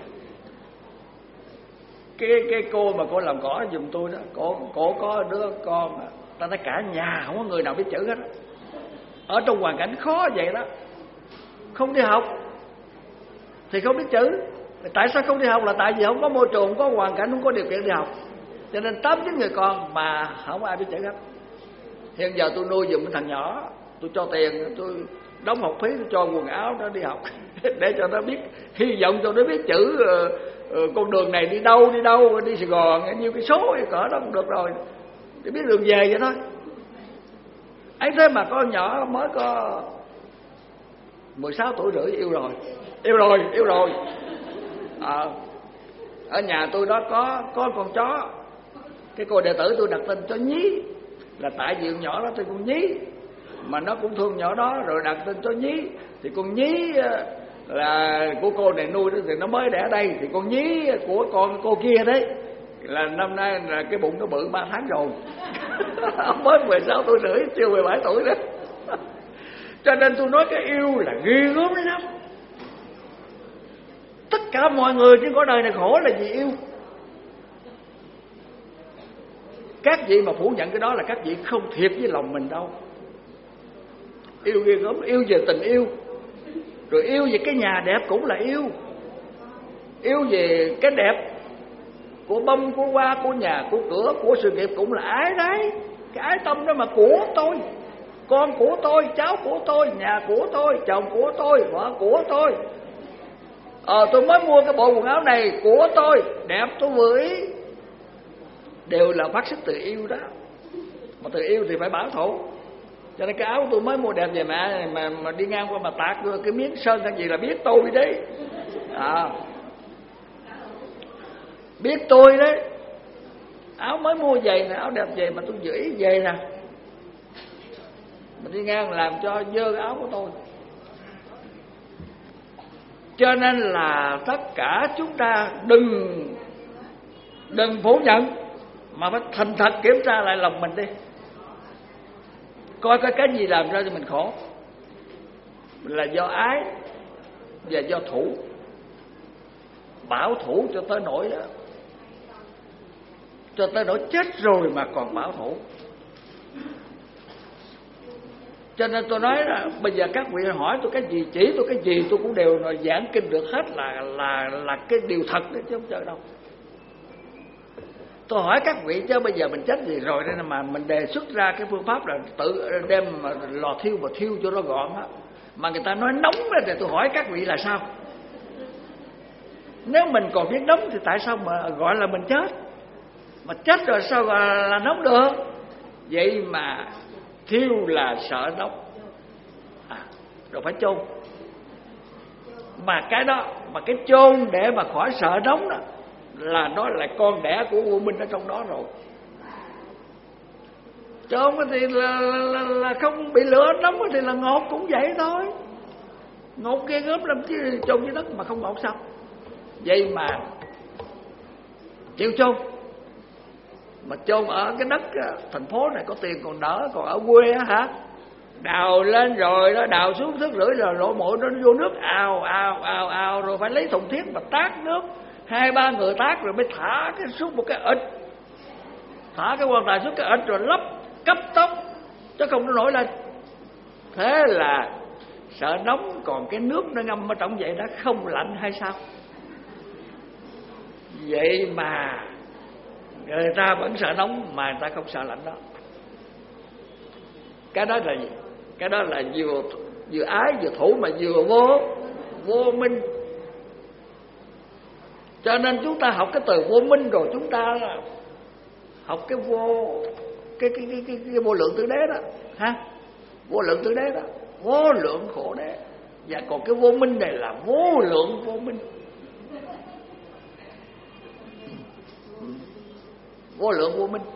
cái cô mà cô làm cỏ giùm tôi đó, cổ có đứa con, ta nói cả nhà không có người nào biết chữ hết đó. Ở trong hoàn cảnh khó vậy đó, không đi học thì không biết chữ. Tại sao không đi học? Là tại vì không có môi trường, không có hoàn cảnh, không có điều kiện đi học. Cho nên 8-9 người con mà không ai biết chữ hết. Hiện giờ tôi nuôi giùm cái thằng nhỏ, tôi cho tiền, tôi đóng học phí, tôi cho quần áo nó đi học để cho nó biết, hy vọng cho nó biết chữ. Con đường này đi đâu, đi Sài Gòn nhiêu cái số cỡ đó cũng được rồi, để biết đường về vậy thôi. Ấy thế mà con nhỏ mới có 16 tuổi rưỡi yêu rồi. Ở nhà tôi đó có con chó, cái cô đệ tử tôi đặt tên cho Nhí, là tại vì con nhỏ đó tên con Nhí, mà nó cũng thương nhỏ đó rồi đặt tên cho Nhí. Thì con Nhí là của cô này nuôi đó, thì nó mới đẻ đây. Thì con Nhí của con cô kia đấy là năm nay là cái bụng nó bự 3 tháng rồi. Mới 16 tuổi rưỡi, chưa 17 tuổi đó. Cho nên tôi nói cái yêu là ghê gớm lắm. Tất cả mọi người trên cõi đời này khổ là vì yêu. Các vị mà phủ nhận cái đó là các vị không thiệt với lòng mình đâu. Yêu ghê gớm, yêu về tình yêu, rồi yêu về cái nhà đẹp cũng là yêu. Yêu về cái đẹp của bông, của hoa, của nhà, của cửa, của sự nghiệp cũng là ái đấy. Cái ái tâm đó mà của tôi, con của tôi, cháu của tôi, nhà của tôi, chồng của tôi, vợ của tôi. Tôi mới mua cái bộ quần áo này của tôi, đẹp tôi vừa ý. Đều là phát xuất từ yêu đó. Mà từ yêu thì phải bảo thủ. Cho nên cái áo tôi mới mua đẹp về mà đi ngang qua mà tạt cái miếng sơn hay gì là biết tôi đấy. Biết tôi đấy. Áo mới mua giày nè, áo đẹp giày mà tôi giữ ý về nè, mình đi ngang làm cho dơ cái áo của tôi. Cho nên là tất cả chúng ta đừng phủ nhận, mà phải thành thật kiểm tra lại lòng mình đi, coi cái gì làm ra cho mình khổ, là do ái và do thủ, bảo thủ cho tới nỗi đó, cho tới nỗi chết rồi mà còn bảo thủ. Cho nên tôi nói là bây giờ các vị hỏi tôi cái gì, chỉ tôi cái gì tôi cũng đều giảng kinh được hết, là cái điều thật đấy chứ không chơi đâu. Tôi hỏi các vị chứ bây giờ mình chết gì rồi nên mà mình đề xuất ra cái phương pháp là tự đem mà lò thiêu và thiêu cho nó gọn á. Mà người ta nói nóng ra thì tôi hỏi các vị là sao? Nếu mình còn biết nóng thì tại sao mà gọi là mình chết? Mà chết rồi sao gọi là nóng được? Vậy mà thiêu là sợ nóng. rồi phải chôn. Mà cái đó, mà cái chôn để mà khỏi sợ nóng đó là nó là con đẻ của vô minh ở trong đó rồi. Chôn thì là không bị lửa nóng thì là ngột cũng vậy thôi. Ngột ghê gớm lắm chứ, chôn dưới đất mà không ngột sao? Vậy mà chịu chôn. Mà chôn ở cái đất thành phố này có tiền còn đỡ, còn ở quê hả? Đào lên rồi đó, đào xuống thước rưỡi rồi lỗ mũi nó vô nước ào rồi phải lấy thùng thiết mà tát nước, 2-3 người tát rồi mới thả cái xuống một cái ịt, thả cái quan tài xuống cái ịt rồi lấp cấp tốc chứ không nó nổi lên. Thế là sợ nóng, còn cái nước nó ngâm ở trong vậy đã không lạnh hay sao? Vậy mà người ta vẫn sợ nóng mà người ta không sợ lạnh đó. Cái đó là gì? Cái đó là vừa ái vừa thủ mà vừa vô minh. Cho nên chúng ta học cái từ vô minh rồi chúng ta học cái vô lượng tử đế đó ha. Vô lượng tử đế đó, vô lượng khổ đế. Và còn cái vô minh này là vô lượng vô minh. Vô lượng vô minh.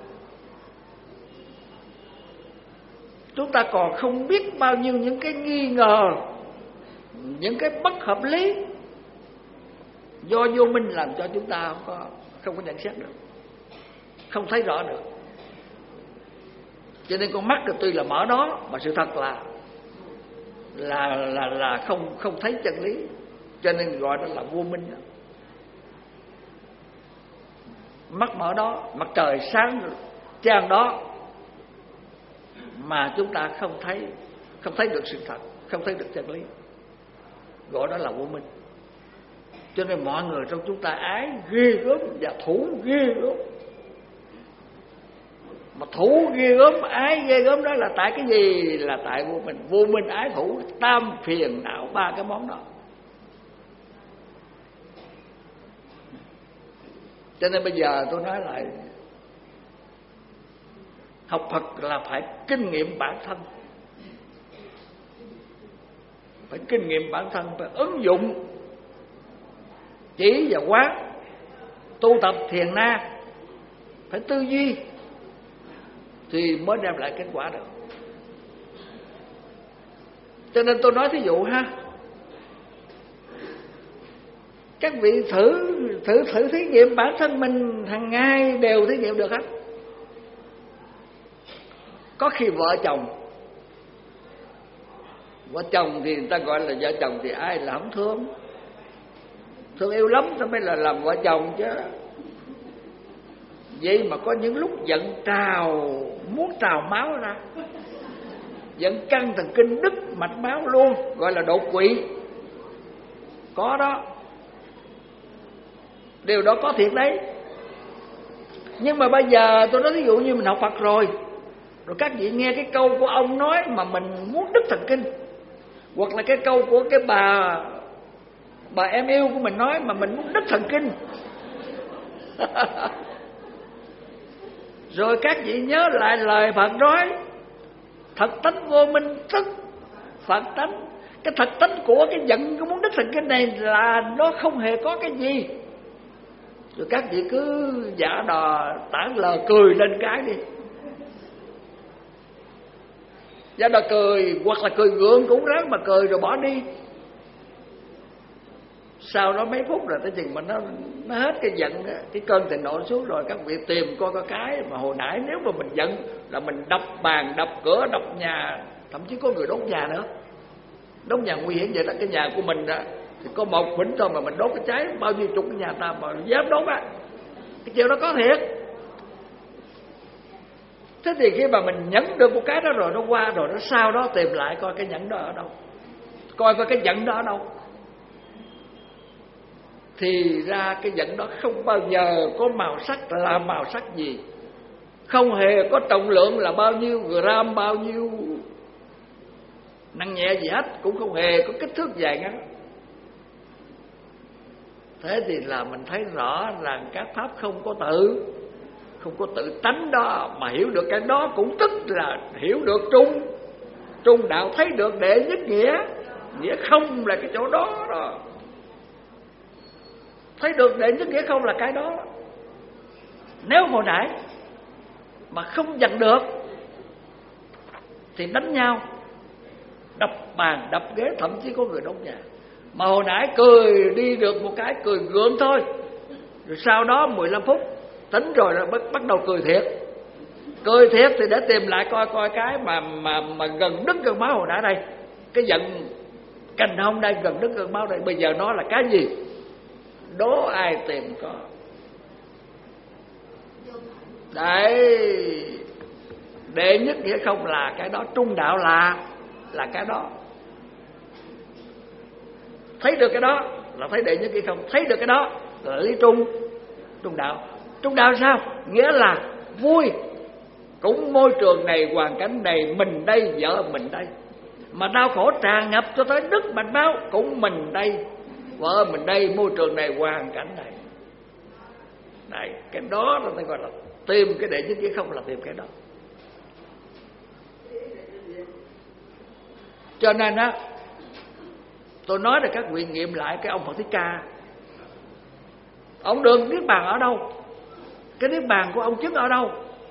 Chúng ta còn không biết bao nhiêu những cái nghi ngờ, những cái bất hợp lý do vô minh làm cho chúng ta không có nhận xét được, không thấy rõ được. Cho nên con mắt tuy là mở đó mà sự thật là không thấy chân lý, cho nên gọi đó là vô minh đó. Mắt mở đó, mặt trời sáng trang đó mà chúng ta không thấy được sự thật, không thấy được chân lý, gọi đó là vô minh. Cho nên mọi người trong chúng ta ái ghê gớm và thủ ghê gớm. Mà thủ ghê gớm, ái ghê gớm đó là tại cái gì? Là tại vô minh. Vô minh ái thủ, tam phiền não, 3 cái món đó. Cho nên bây giờ tôi nói lại, học Phật là phải kinh nghiệm bản thân, phải kinh nghiệm bản thân, phải ứng dụng chỉ và quán, tu tập thiền na, phải tư duy thì mới đem lại kết quả được. Cho nên tôi nói thí dụ ha, các vị thử thí nghiệm bản thân mình hàng ngày đều thí nghiệm được hết. Có khi vợ chồng thì người ta gọi là vợ chồng thì ai là không thương yêu lắm nó mới là làm vợ chồng chứ. Vậy mà có những lúc giận muốn trào máu ra, giận căng thần kinh đứt mạch máu luôn, gọi là đột quỵ. Có đó, điều đó có thiệt đấy. Nhưng mà bây giờ tôi nói ví dụ như mình học Phật rồi các vị nghe cái câu của ông nói mà mình muốn đứt thần kinh, hoặc là cái câu của cái bà em yêu của mình nói mà mình muốn đứt thần kinh. Rồi các vị nhớ lại lời Phật nói, thật tánh vô minh tức Phật tánh. Cái thật tánh của cái giận, cái muốn đứt thần kinh này là nó không hề có cái gì. Rồi các vị cứ giả đò tản lờ cười lên cái đi, giả đò cười, hoặc là cười gượng cũng ráng mà cười rồi bỏ đi. Sau đó mấy phút rồi tới chừng mà nó hết cái giận, cái cơn thịnh nộ xuống rồi, các vị tìm coi cái mà hồi nãy nếu mà mình giận là mình đập bàn, đập cửa, đập nhà, thậm chí có người đốt nhà nữa. Đốt nhà nguy hiểm vậy đó. Cái nhà của mình thì có một vĩnh thôi mà mình đốt cái cháy bao nhiêu chục cái nhà ta mà dám đốt á. Cái chuyện đó có thiệt. Thế thì khi mà mình nhẫn được một cái đó rồi, nó qua rồi, nó sau đó tìm lại coi cái nhẫn đó ở đâu, coi cái giận đó ở đâu. Thì ra cái giận đó không bao giờ có màu sắc là màu sắc gì, không hề có trọng lượng là bao nhiêu gram, bao nhiêu nặng nhẹ gì hết, cũng không hề có kích thước dài ngắn. Thế thì là mình thấy rõ rằng các pháp không có tự tánh đó, mà hiểu được cái đó cũng tức là hiểu được trung đạo, thấy được đệ nhất nghĩa. Nghĩa không là cái chỗ đó đó. Thấy được đệ nhất nghĩa không là cái đó. Nếu hồi nãy mà không giành được thì đánh nhau, đập bàn, đập ghế, thậm chí có người đốt nhà. Mà hồi nãy cười đi được một cái, cười gượng thôi, rồi sau đó 15 phút tính rồi là bắt đầu cười thiệt. Cười thiệt thì để tìm lại coi cái mà gần đứt cơn máu hồi nãy đây, cái giận cành hông đây, gần đứt cơn máu đây, bây giờ nó là cái gì? Đố ai tìm có. Đấy, đệ nhất nghĩa không là cái đó, trung đạo là cái đó. Thấy được cái đó là thấy đệ nhất nghĩa không, thấy được cái đó là lý trung đạo. Trung đạo sao? Nghĩa là vui cũng môi trường này, hoàn cảnh này, mình đây, vợ mình đây. Mà đau khổ tràn ngập cho tới đứt mạch máu cũng mình đây, vợ mình đây, môi trường này, hoàn cảnh này. Này, cái đó là tôi gọi là tìm cái đệ nhất nghĩa không, là tìm cái đó. Cho nên á, tôi nói là các vị nghiệm lại cái ông Phật Thích Ca. Ông được niết bàn ở đâu? Cái niết bàn của ông chứng ở đâu?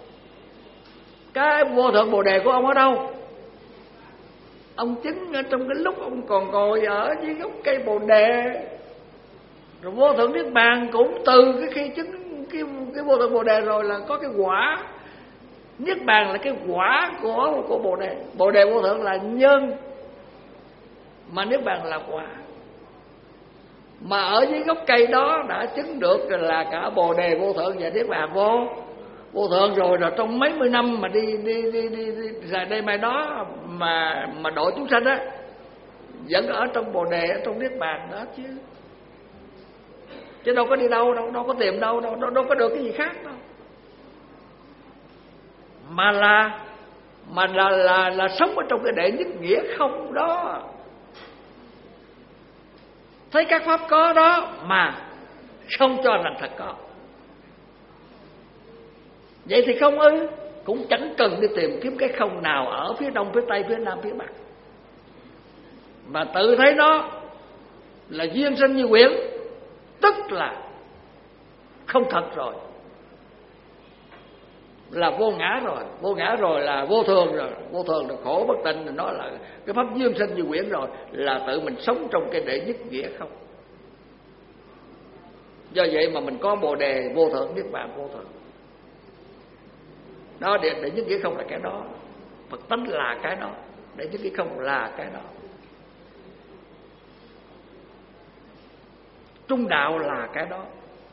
Cái vô thượng bồ đề của ông ở đâu? Ông chứng ở trong cái lúc ông còn ngồi ở dưới gốc cây bồ đề. Rồi vô thượng niết bàn cũng từ cái khi chứng cái vô thượng bồ đề rồi là có cái quả. Niết bàn là cái quả của bồ đề. Bồ đề vô thượng là nhân, mà niết bàn là quả. Mà ở dưới gốc cây đó đã chứng được là cả bồ đề vô thượng và niết bàn vô thượng rồi. Rồi trong mấy mươi năm mà đi dài đây mai đó mà độ chúng sanh á, vẫn ở trong bồ đề, ở trong niết bàn đó chứ đâu có đi đâu có tìm đâu có được cái gì khác đâu. Mà là sống ở trong cái đệ nhất nghĩa không đó. Thấy các pháp có đó mà không cho rằng thật có. Vậy thì không ư? Cũng chẳng cần đi tìm kiếm cái không nào ở phía đông, phía tây, phía nam, phía bắc. Mà tự thấy nó là duyên sinh như quyển, tức là không thật rồi, là vô ngã rồi. Vô ngã rồi là vô thường rồi. Vô thường là khổ bất tịnh, nó là cái pháp duyên sinh như quyển rồi. Là tự mình sống trong cái đệ nhất nghĩa không. Do vậy mà mình có bồ đề vô thượng, niết bàn vô thượng. Đó, đệ nhất nghĩa không là cái đó. Phật tánh là cái đó. Đệ nhất nghĩa không là cái đó. Trung đạo là cái đó.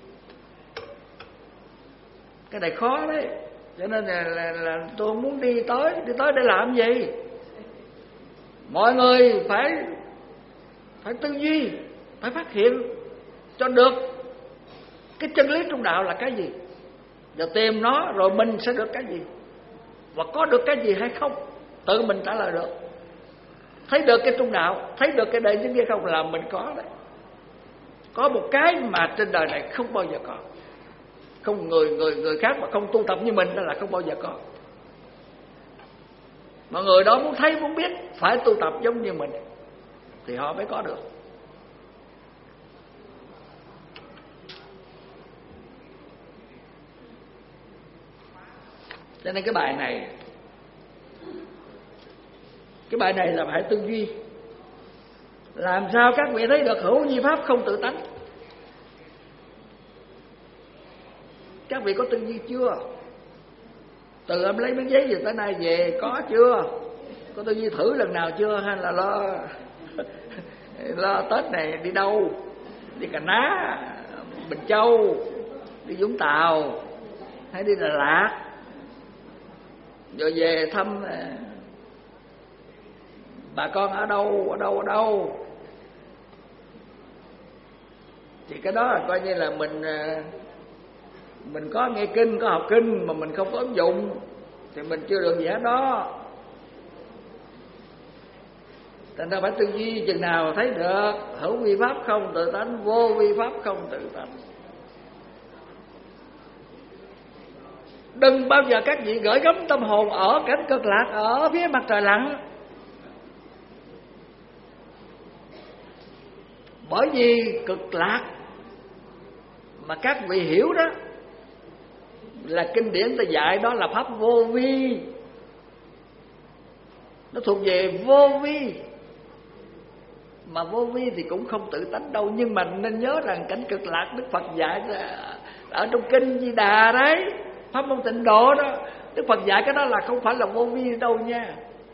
Cái này khó đấy. Cho nên là tôi không muốn đi tới để làm gì. Mọi người phải tư duy, phải phát hiện cho được cái chân lý trung đạo là cái gì, và tìm nó rồi mình sẽ được cái gì, và có được cái gì hay không, tự mình trả lời được. Thấy được cái trung đạo, thấy được cái đệ nhất nghĩa không là mình có đấy. Có một cái mà trên đời này không bao giờ có. Không người khác mà không tu tập như mình đó là không bao giờ có. Mà người đó muốn thấy, muốn biết phải tu tập giống như mình thì họ mới có được. Cho nên cái bài này là phải tư duy. Làm sao các vị thấy được hữu nhi pháp không tự tánh? Các vị có tư duy chưa? Từ em lấy miếng giấy về tới nay về có chưa? Có tư duy thử lần nào chưa? Hay là lo Tết này đi đâu? Đi Cà Ná, Bình Châu, đi Vũng Tàu, hay đi Đà Lạt, rồi về thăm bà con ở đâu. Thì cái đó là coi như là mình có nghe kinh, có học kinh mà mình không có ứng dụng thì mình chưa được gì hết đó. Thành ra phải tư duy, chừng nào thấy được hữu vi pháp không tự tánh, vô vi pháp không tự tánh. Đừng bao giờ các vị gửi gắm tâm hồn ở cảnh cực lạc, ở phía mặt trời lặn. Bởi vì cực lạc mà các vị hiểu đó là kinh điển ta dạy đó là pháp vô vi, nó thuộc về vô vi. Mà vô vi thì cũng không tự tánh đâu. Nhưng mà nên nhớ rằng cảnh cực lạc Đức Phật dạy ở trong kinh Di Đà đấy, pháp môn tịnh độ đó, Đức Phật dạy cái đó là không phải là vô vi đâu nha.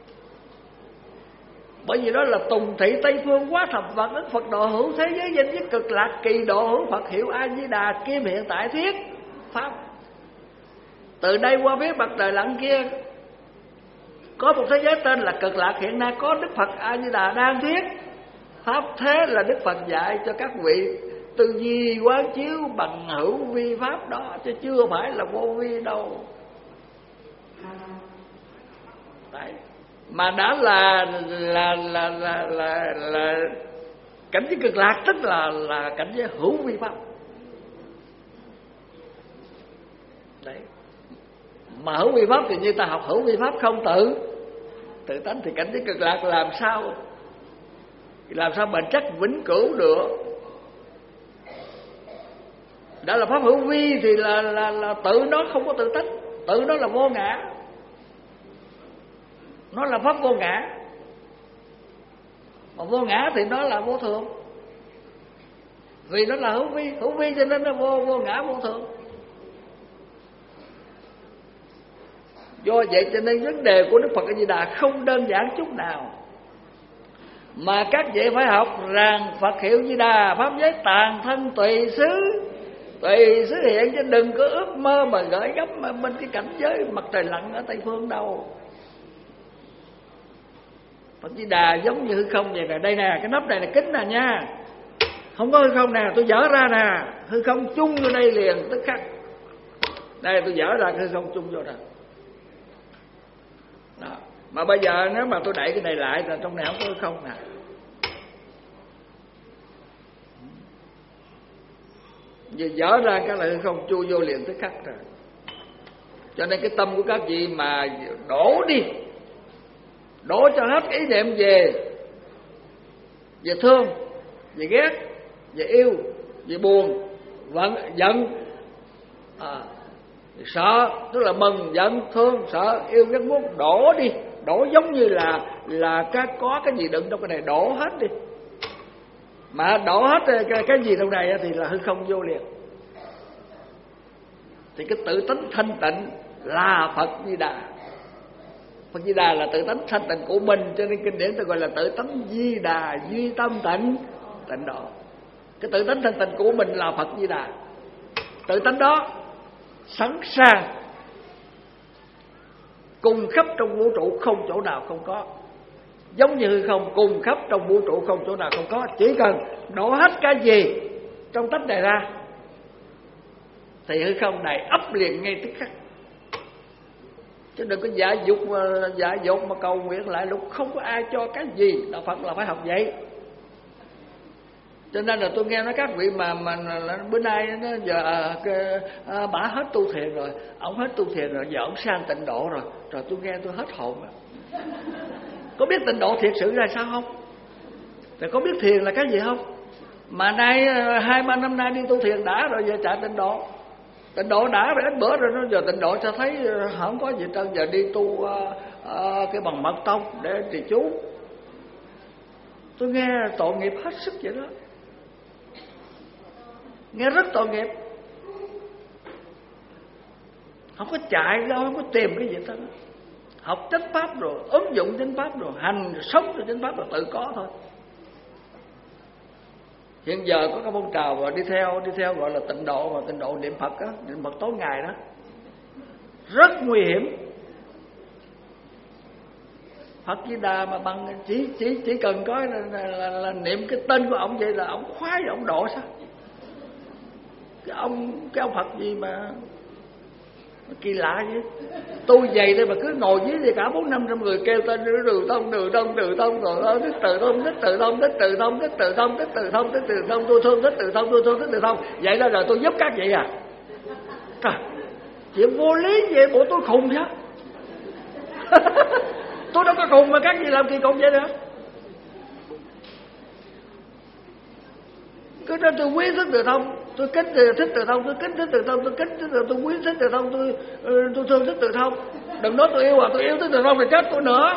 Bởi vì đó là tùng thị Tây Phương quá thập Phật. Đức Phật độ hữu thế giới danh với cực lạc, kỳ độ hữu Phật hiệu A Di Đà, kim hiện tại thuyết pháp. Từ đây qua phía mặt trời lặn kia có một thế giới tên là cực lạc, hiện nay có Đức Phật A Di Đà đang thuyết pháp. Thế là Đức Phật dạy cho các vị tư duy quán chiếu bằng hữu vi pháp đó, chứ chưa phải là vô vi đâu. Đấy. Mà đã là cảnh giới cực lạc, tức là cảnh giới hữu vi pháp. Đấy. Mà hữu vi pháp thì như ta học hữu vi pháp không tự tánh, thì cảnh giới cực lạc làm sao bền chắc vĩnh cửu được. Đã là pháp hữu vi thì là tự nó không có tự tánh, tự nó là vô ngã, nó là pháp vô ngã. Mà vô ngã thì nó là vô thường, vì nó là hữu vi cho nên nó vô ngã vô thường. Do vậy cho nên vấn đề của Đức Phật A Di Đà không đơn giản chút nào. Mà các vị phải học rằng Phật hiệu Di Đà, pháp giới tàn thân tùy xứ hiện, chứ đừng có ước mơ mà gửi gắm bên cái cảnh giới mặt trời lặn ở Tây Phương đâu. Phật Di Đà giống như hư không vậy nè. Đây nè, cái nắp này là kính nè nha, không có hư không nè, tôi dở ra nè, hư không chung vô đây liền tức khắc. Đây tôi dở ra, hư không chung vô nè. Đó. Mà bây giờ nếu mà tôi đẩy cái này lại là trong này không có hư không nè. Giờ dở ra cái là hư không chui vô liền tức khắc rồi. Cho nên cái tâm của các vị mà đổ đi, đổ cho hết ý niệm về thương, về ghét, về yêu, về buồn, giận, sợ, tức là mừng, giận, thương, sợ, yêu, ghét, muốn, đổ đi, đổ giống như là có cái gì đựng trong cái này, đổ hết đi. Mà đổ hết cái gì trong này thì là hư không vô liền. Thì cái tự tánh thanh tịnh là Phật Di Đà. Phật Di Đà là tự tánh thanh tịnh của mình, cho nên kinh điển ta gọi là tự tánh Di Đà duy tâm tịnh độ. Cái tự tánh thanh tịnh của mình là Phật Di Đà. Tự tánh đó sẵn sàng cùng khắp trong vũ trụ, không chỗ nào không có. Giống như hư không cùng khắp trong vũ trụ, không chỗ nào không có. Chỉ cần đổ hết cái gì trong tánh này ra thì hư không này ấp liền ngay tức khắc. Chứ đừng có giả dột mà cầu nguyện lại lúc không có ai cho cái gì. Đạo Phật là phải học vậy. Cho nên là tôi nghe nói các vị mà bữa nay nó giờ bả hết tu thiền rồi, ông hết tu thiền rồi, giờ ông sang tịnh độ rồi tôi nghe tôi hết hồn đó. Có biết tịnh độ thiệt sự ra sao không? Rồi có biết thiền là cái gì không? Mà nay 2-3 năm nay đi tu thiền đã rồi, giờ chạy tịnh độ. Tịnh độ đã rồi, ít bữa rồi nó giờ tịnh độ cho thấy không có gì trơn. Giờ đi tu cái bằng mật tông để trì chú. Tôi nghe tội nghiệp hết sức vậy đó, nghe rất tội nghiệp. Không có chạy đâu, không có tìm cái gì hết. Học chánh pháp rồi, ứng dụng chánh pháp rồi, hành sống rồi chánh pháp rồi, tự có thôi. Hiện giờ có cái phong trào và đi theo gọi là tịnh độ, và tịnh độ niệm Phật á, niệm Phật tối ngày đó, rất nguy hiểm. Phật Di Đà mà bằng chỉ cần có là niệm cái tên của ông vậy là ông khoái, ông độ sao? Cái ông Phật gì mà kỳ lạ vậy. Tôi vậy đây mà cứ ngồi dưới thì cả 400-500 người kêu tên từ thông rồi thích từ thông, tôi thương thích từ thông, tôi thương thích từ thông. Vậy đó rồi tôi giúp các vị à? Trời, chuyện vô lý vậy, bộ tôi khùng chứ. Tôi đâu có khùng mà các vị làm kỳ cục vậy nữa. Cứ nói tôi quý thích Từ Thông, tôi thích Từ Thông, tôi kính thích Từ Thông, tôi kính thích Từ Thông, tôi quý thích Từ Thông, tôi thương thích Từ Thông. Đừng nói tôi yêu tôi yêu thích Từ Thông thì chết tôi nữa.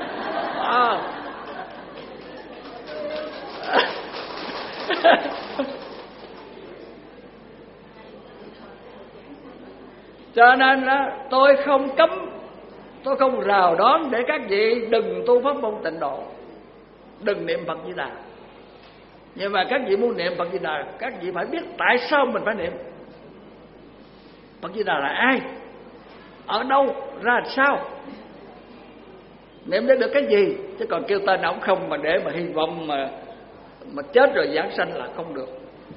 Cho nên tôi không cấm, tôi không rào đón để các vị đừng tu pháp môn Tịnh Độ, đừng niệm Phật Di Đà. Nhưng mà các vị muốn niệm Phật Di Đà, các vị phải biết tại sao mình phải niệm. Phật Di Đà là ai, ở đâu, ra sao, niệm để được cái gì. Chứ còn kêu tên ông không mà để mà hy vọng mà chết rồi giảng sanh là không được.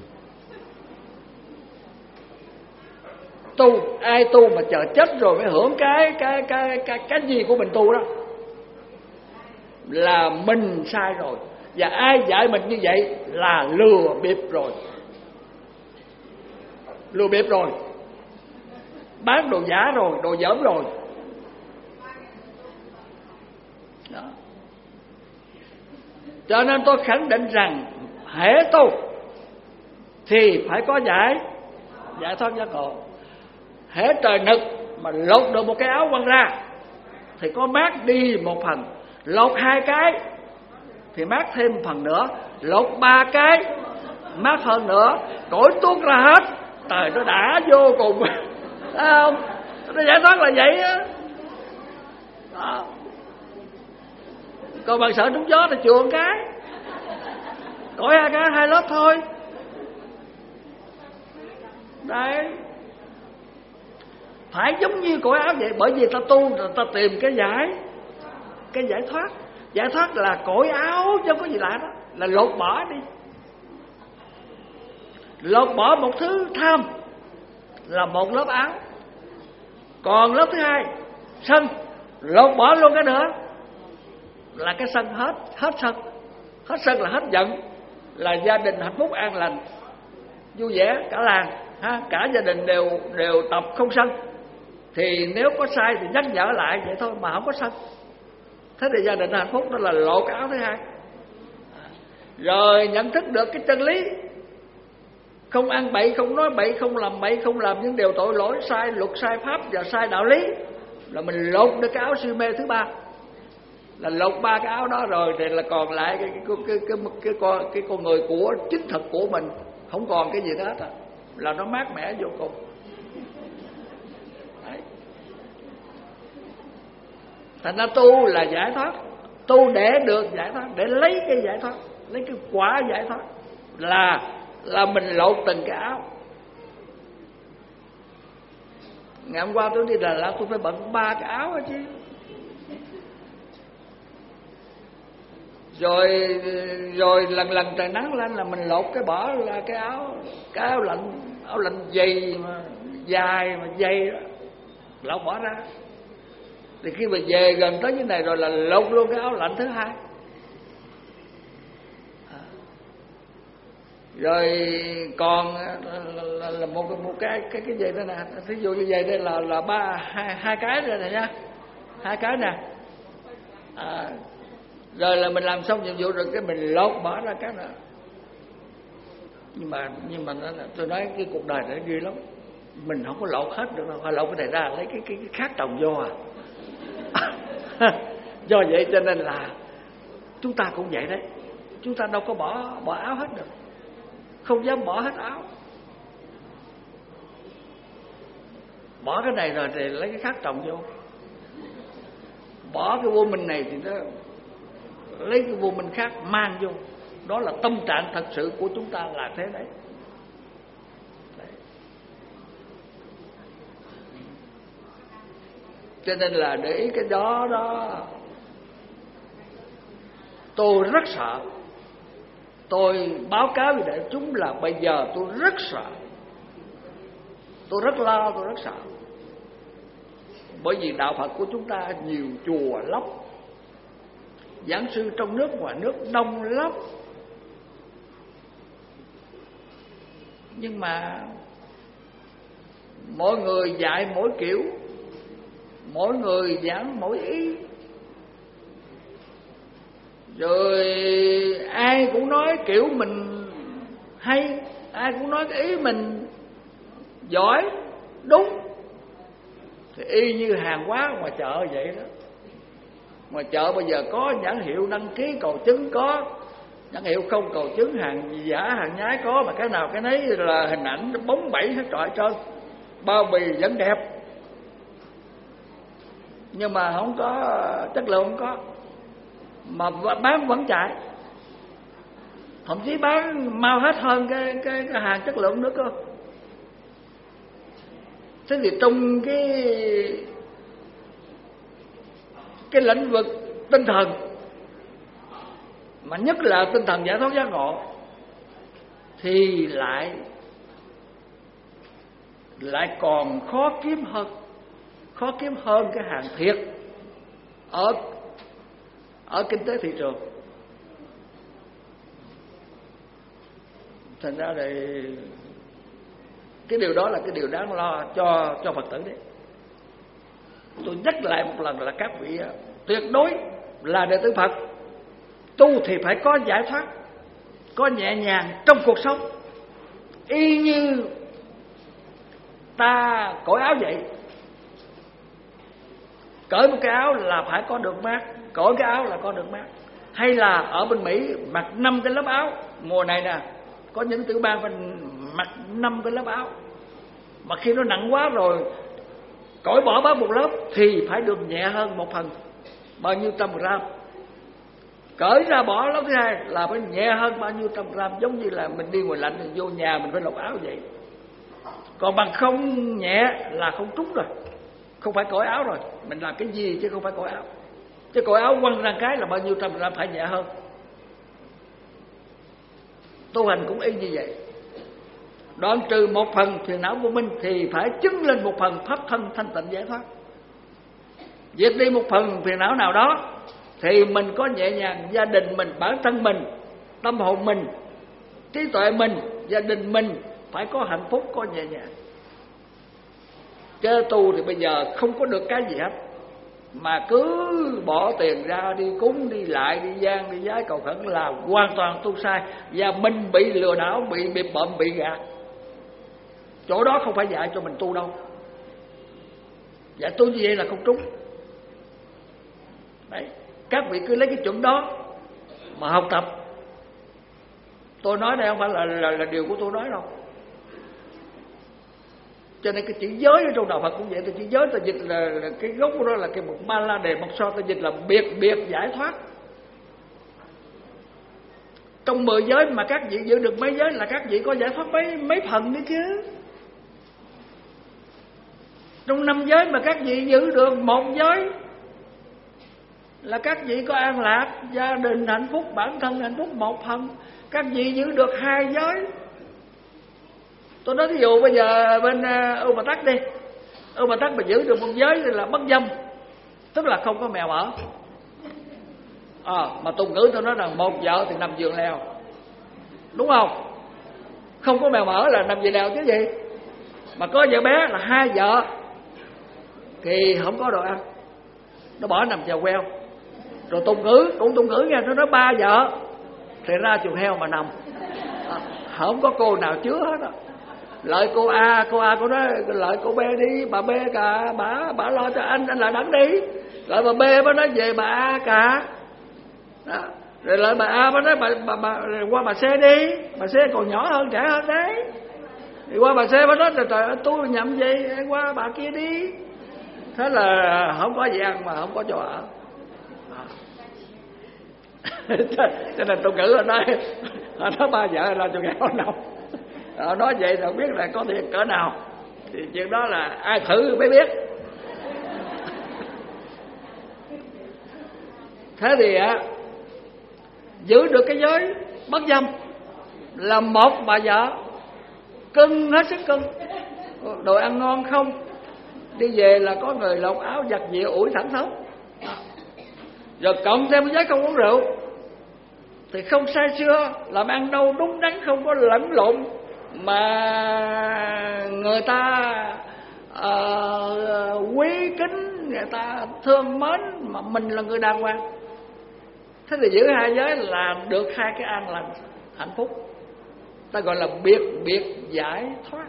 Tu, ai tu mà chờ chết rồi mới hưởng cái gì của mình tu đó là mình sai rồi. Và ai dạy mình như vậy là lừa bịp rồi. Lừa bịp rồi, bán đồ giả rồi, đồ dởm rồi đó. Cho nên tôi khẳng định rằng hễ tu thì phải có giải thoát giác ngộ. Hễ trời nực mà lột được một cái áo quăng ra thì có mát đi một phần, lột 2 cái thì mát thêm phần nữa, lột 3 cái mát hơn nữa, cõi tuốt ra hết. Trời, nó đã vô cùng. Thấy không? Nó giải thoát là vậy á. Còn bạn sợ trúng gió thì chuồn cái, cõi 2 cái 2 lớp thôi. Đấy, phải giống như cõi áo vậy. Bởi vì ta tu rồi ta tìm cái giải thoát. Giải thoát là cõi áo chứ không có gì lạ đó. Là lột bỏ đi, lột bỏ một thứ tham là một lớp áo. Còn lớp thứ 2 sân, lột bỏ luôn cái nữa là cái sân. Hết sân. Hết sân là hết giận, là gia đình hạnh phúc an lành vui vẻ cả làng ha, cả gia đình đều tập không sân. Thì nếu có sai thì nhắc nhở lại vậy thôi mà không có sân. Thế thì gia đình hạnh phúc. Đó là lộ cái áo thứ 2. Rồi nhận thức được cái chân lý, không ăn bậy, không nói bậy, không làm bậy, không làm những điều tội lỗi, sai luật, sai pháp và sai đạo lý, là mình lột được cái áo si mê thứ 3. Là lột 3 cái áo đó rồi thì là còn lại cái con người của chính thực của mình, không còn cái gì hết à. Là nó mát mẻ vô cùng. Đấy. Thành ra tu là giải thoát. Tu để được giải thoát, để lấy cái giải thoát, lấy cái quả giải thoát là mình lột từng cái áo. Ngày hôm qua tôi đi Đà Lạt tôi phải bận 3 cái áo hết chứ. Rồi lần trời nắng lên là mình lột cái bỏ là cái áo lạnh dày mà dài mà dày đó, lột bỏ ra. Thì khi mà về gần tới như này rồi là lột luôn cái áo lạnh thứ 2. Rồi còn là một cái dây đây nè, ví dụ như vậy đây là hai cái đây nè nha, 2 cái nè. Rồi là mình làm xong nhiệm vụ rồi cái mình lột bỏ ra cái nữa. Nhưng mà tôi nói cái cuộc đời này ghê lắm. Mình không có lột hết được đâu, phải lột cái này ra lấy cái khác trồng vô à. Do vậy cho nên là chúng ta cũng vậy đấy. Chúng ta đâu có bỏ áo hết được, không dám bỏ hết áo. Bỏ cái này rồi thì lấy cái khác trồng vô. Bỏ cái vô minh này thì nó lấy cái vô minh khác mang vô. Đó là tâm trạng thật sự của chúng ta là thế đấy. Cho nên là để ý cái đó tôi rất sợ. Tôi báo cáo với đại chúng là bây giờ tôi rất sợ, tôi rất lo, tôi rất sợ. Bởi vì đạo Phật của chúng ta nhiều chùa lắm, giảng sư trong nước ngoài nước đông lắm. Nhưng mà mỗi người dạy mỗi kiểu, mỗi người giảng mỗi ý. Rồi ai cũng nói kiểu mình hay, ai cũng nói cái ý mình giỏi, đúng. Thì y như hàng hóa ngoài chợ vậy đó. Ngoài chợ bây giờ có nhãn hiệu đăng ký cầu chứng có, nhãn hiệu không cầu chứng, hàng giả hàng nhái có, mà cái nào cái nấy là hình ảnh bóng bẩy hết trọi trơn, bao bì vẫn đẹp nhưng mà không có chất lượng, không có, mà bán vẫn chạy, thậm chí bán mau hết hơn cái hàng chất lượng nữa cơ. Thế thì trong cái lĩnh vực tinh thần, mà nhất là tinh thần giải thoát giác ngộ, thì lại còn khó kiếm hơn cái hàng thiệt ở kinh tế thị trường. Thành ra thì cái điều đó là cái điều đáng lo cho Phật tử đấy. Tôi nhắc lại một lần là các vị tuyệt đối là đệ tử Phật, tu thì phải có giải thoát, có nhẹ nhàng trong cuộc sống, y như ta cởi áo vậy. Cởi một cái áo là phải có được mát, cởi cái áo là có được mát. Hay là ở bên Mỹ mặc 5 cái lớp áo, mùa này nè có những tiểu bang phải mặc 5 cái lớp áo, mà khi nó nặng quá rồi cởi bỏ bớt một lớp thì phải được nhẹ hơn một phần, bao nhiêu trăm gram. Cởi ra bỏ lớp thứ hai là phải nhẹ hơn bao nhiêu trăm gram, giống như là mình đi ngoài lạnh thì vô nhà mình phải lột áo vậy. Còn bằng không nhẹ là không trúng rồi, không phải cởi áo rồi, mình làm cái gì chứ không phải cởi áo. Chứ cởi áo quăng ra cái là bao nhiêu trăm gram phải nhẹ hơn. Tu hành cũng y như vậy, đoạn trừ một phần phiền não vô minh thì phải chứng lên một phần pháp thân thanh tịnh giải thoát. Diệt đi một phần phiền não nào đó thì mình có nhẹ nhàng, gia đình mình, bản thân mình, tâm hồn mình, trí tuệ mình, gia đình mình phải có hạnh phúc, có nhẹ nhàng. Chứ tu thì bây giờ không có được cái gì hết, mà cứ bỏ tiền ra đi cúng, đi lại, đi gian, đi giái cầu khẩn là hoàn toàn tu sai, và mình bị lừa đảo, bị bợm, bị gạt. Chỗ đó không phải dạy cho mình tu đâu, dạy tu như vậy là không trúng. Đấy, các vị cứ lấy cái chuẩn đó mà học tập. Tôi nói đây không phải là điều của tôi nói đâu. Cho nên cái chữ giới ở trong đạo Phật cũng vậy. Thì chữ giới ta dịch là cái gốc của nó là cái một ma la đề mộc so, ta dịch là biệt giải thoát. Trong 10 giới mà các vị giữ được mấy giới là các vị có giải thoát mấy phần đấy chứ. Trong 5 giới mà các vị giữ được 1 giới là các vị có an lạc, gia đình hạnh phúc, bản thân hạnh phúc 1 phần. Các vị giữ được 2 giới. Tôi nói thí dụ bây giờ bên Ưu Bà Tắc đi, Ưu Bà Tắc mà giữ được 1 giới là bất dâm, tức là không có mèo ở. Mà tục ngữ tôi nói rằng 1 vợ thì nằm giường leo, đúng không? Không có mèo mỡ là nằm giường leo chứ gì. Mà có vợ bé là 2 vợ thì không có đồ ăn, nó bỏ nằm chèo queo. Rồi tục ngữ nghe, nó nói 3 vợ thì ra chuồng heo mà nằm, không có cô nào chứa hết á. Lợi cô A cô nói lợi cô B đi, bà B cả bà lo cho anh là đắng đi. Lợi bà B mới nói về bà A cả đó. Rồi lợi bà A mới nói bà qua bà C đi, bà C còn nhỏ hơn, trẻ hơn đấy. Thì qua bà C mới nói trời ơi tôi nhậm gì, qua bà kia đi. Thế là không có gì ăn mà không có chỗ ở. Cho nên tôi ngữ nói 3 vợ là cho nghèo nào. Nói vậy là biết là có thiệt cỡ nào. Thì chuyện đó là ai thử mới biết. Thế thì giữ được cái giới bất dâm là 1 bà vợ cưng, hết sức cưng, đồ ăn ngon không, đi về là có người lột áo giặt dịu ủi thẳng thắn. Rồi cộng thêm cái giới không uống rượu thì không say sưa, làm ăn đâu đúng đắn, không có lẫn lộn, mà người ta quý kính, người ta thương mến, mà mình là người đàng hoàng. Thế thì giữ 2 giới là được 2 cái an lành hạnh phúc. ta gọi là biệt biệt giải thoát.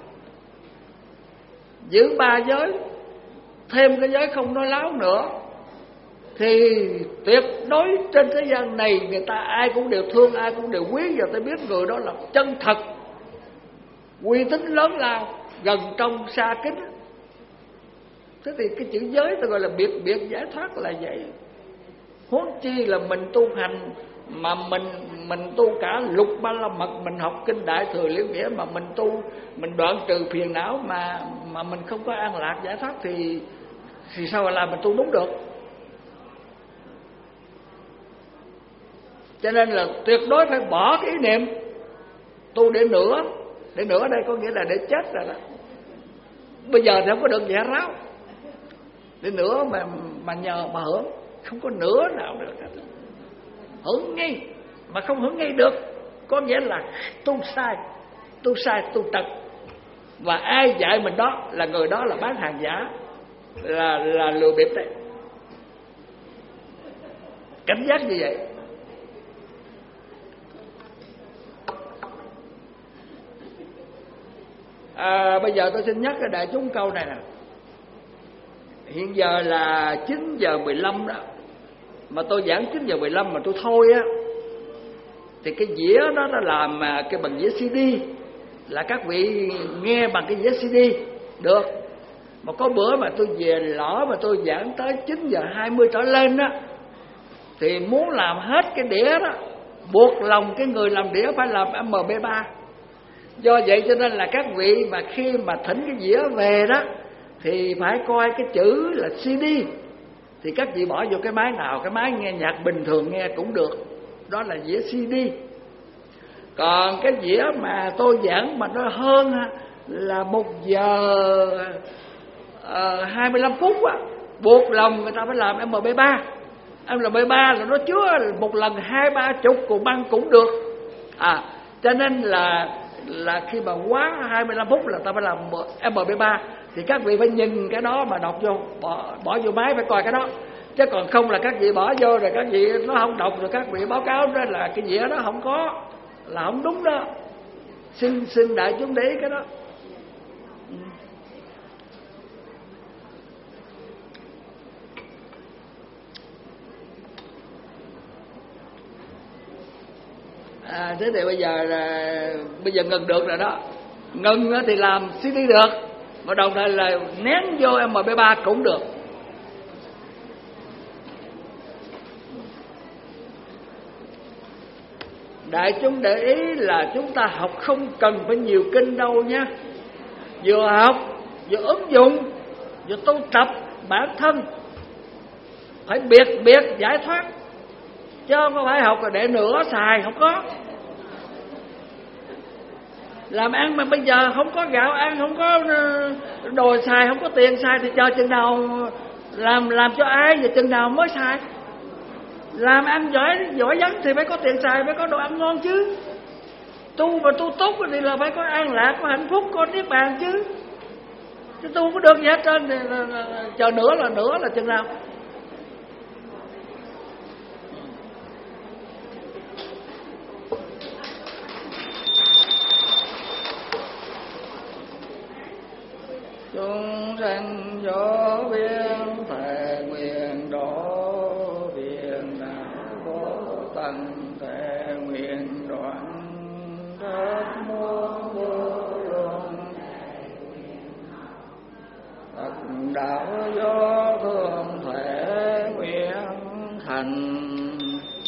Giữ 3 giới, thêm cái giới không nói láo nữa, thì tuyệt đối trên thế gian này người ta ai cũng đều thương, ai cũng đều quý, và ta biết người đó là chân thật, uy tín lớn lao, gần trong xa kính. Thế thì cái chữ giới ta gọi là biệt biệt giải thoát là vậy. Huống chi là mình tu hành mà mình tu cả lục ba la mật, mình học kinh Đại Thừa Liễu Nghĩa mà mình tu, mình đoạn trừ phiền não mà mình không có an lạc giải thoát thì sao mà làm mình tu đúng được. Cho nên là tuyệt đối phải bỏ cái ý niệm tu để nữa. Để nữa đây có nghĩa là để chết rồi đó. Bây giờ thì không có được vẽ ráo. Để nữa mà nhờ mà hưởng, không có nữa nào được hết. Hưởng ngay mà không hưởng ngay được, có nghĩa là tu sai, tu trật. Và ai dạy mình đó là người đó là bán hàng giả, là lừa bịp đấy. Cảnh giác như vậy. Bây giờ tôi xin nhắc cái đại chúng câu này nè. Hiện giờ là 9 giờ 15 đó, mà tôi giảng 9 giờ 15 mà tôi thôi á, thì cái dĩa đó nó làm cái bằng dĩa CD, là các vị nghe bằng cái dĩa CD được. Mà có bữa mà tôi về lỡ mà tôi giảng tới 9 giờ 20 trở lên đó, thì muốn làm hết cái đĩa đó, buộc lòng cái người làm đĩa phải làm MP3. Do vậy cho nên là các vị mà khi mà thỉnh cái dĩa về đó thì phải coi cái chữ là CD. Thì các vị bỏ vô cái máy nào, cái máy nghe nhạc bình thường nghe cũng được, đó là dĩa CD. Còn cái dĩa mà tôi giảng mà nó hơn là 1 giờ 25 phút á, buộc lòng người ta phải làm MP3. MP3 là nó chứa một lần 20-30 cuộn băng cũng được. Cho nên là khi mà quá 25 phút là ta phải làm MP3. Thì các vị phải nhìn cái đó mà đọc vô, bỏ vô máy phải coi cái đó. Chứ còn không là các vị bỏ vô rồi các vị nó không đọc, rồi các vị báo cáo đó là cái dĩa đó không có, là không đúng đó. Xin đại chúng để ý cái đó. Thế thì bây giờ ngừng được rồi đó. Ngừng thì làm CD được, mà đồng thời là nén vô MP3 cũng được. Đại chúng để ý là chúng ta học không cần phải nhiều kinh đâu nha. Vừa học, vừa ứng dụng, vừa tu tập bản thân, phải biệt giải thoát. Chứ không có phải học rồi để nửa xài, không có. Làm ăn mà bây giờ không có gạo ăn, không có đồ xài, không có tiền xài thì chờ chừng nào làm cho ai, và chừng nào mới xài. Làm ăn giỏi vắng thì phải có tiền xài, phải có đồ ăn ngon chứ. Tu mà tu tốt thì là phải có an lạc, có hạnh phúc, có niết bàn chứ. Chứ tu không có được gì hết trơn thì chờ nữa là chừng nào. Chúng sanh vô biên thệ nguyện độ biển đạo vô tận thệ nguyện đoạn tất muôn vô lượng tất đạo do thương thệ nguyện thành.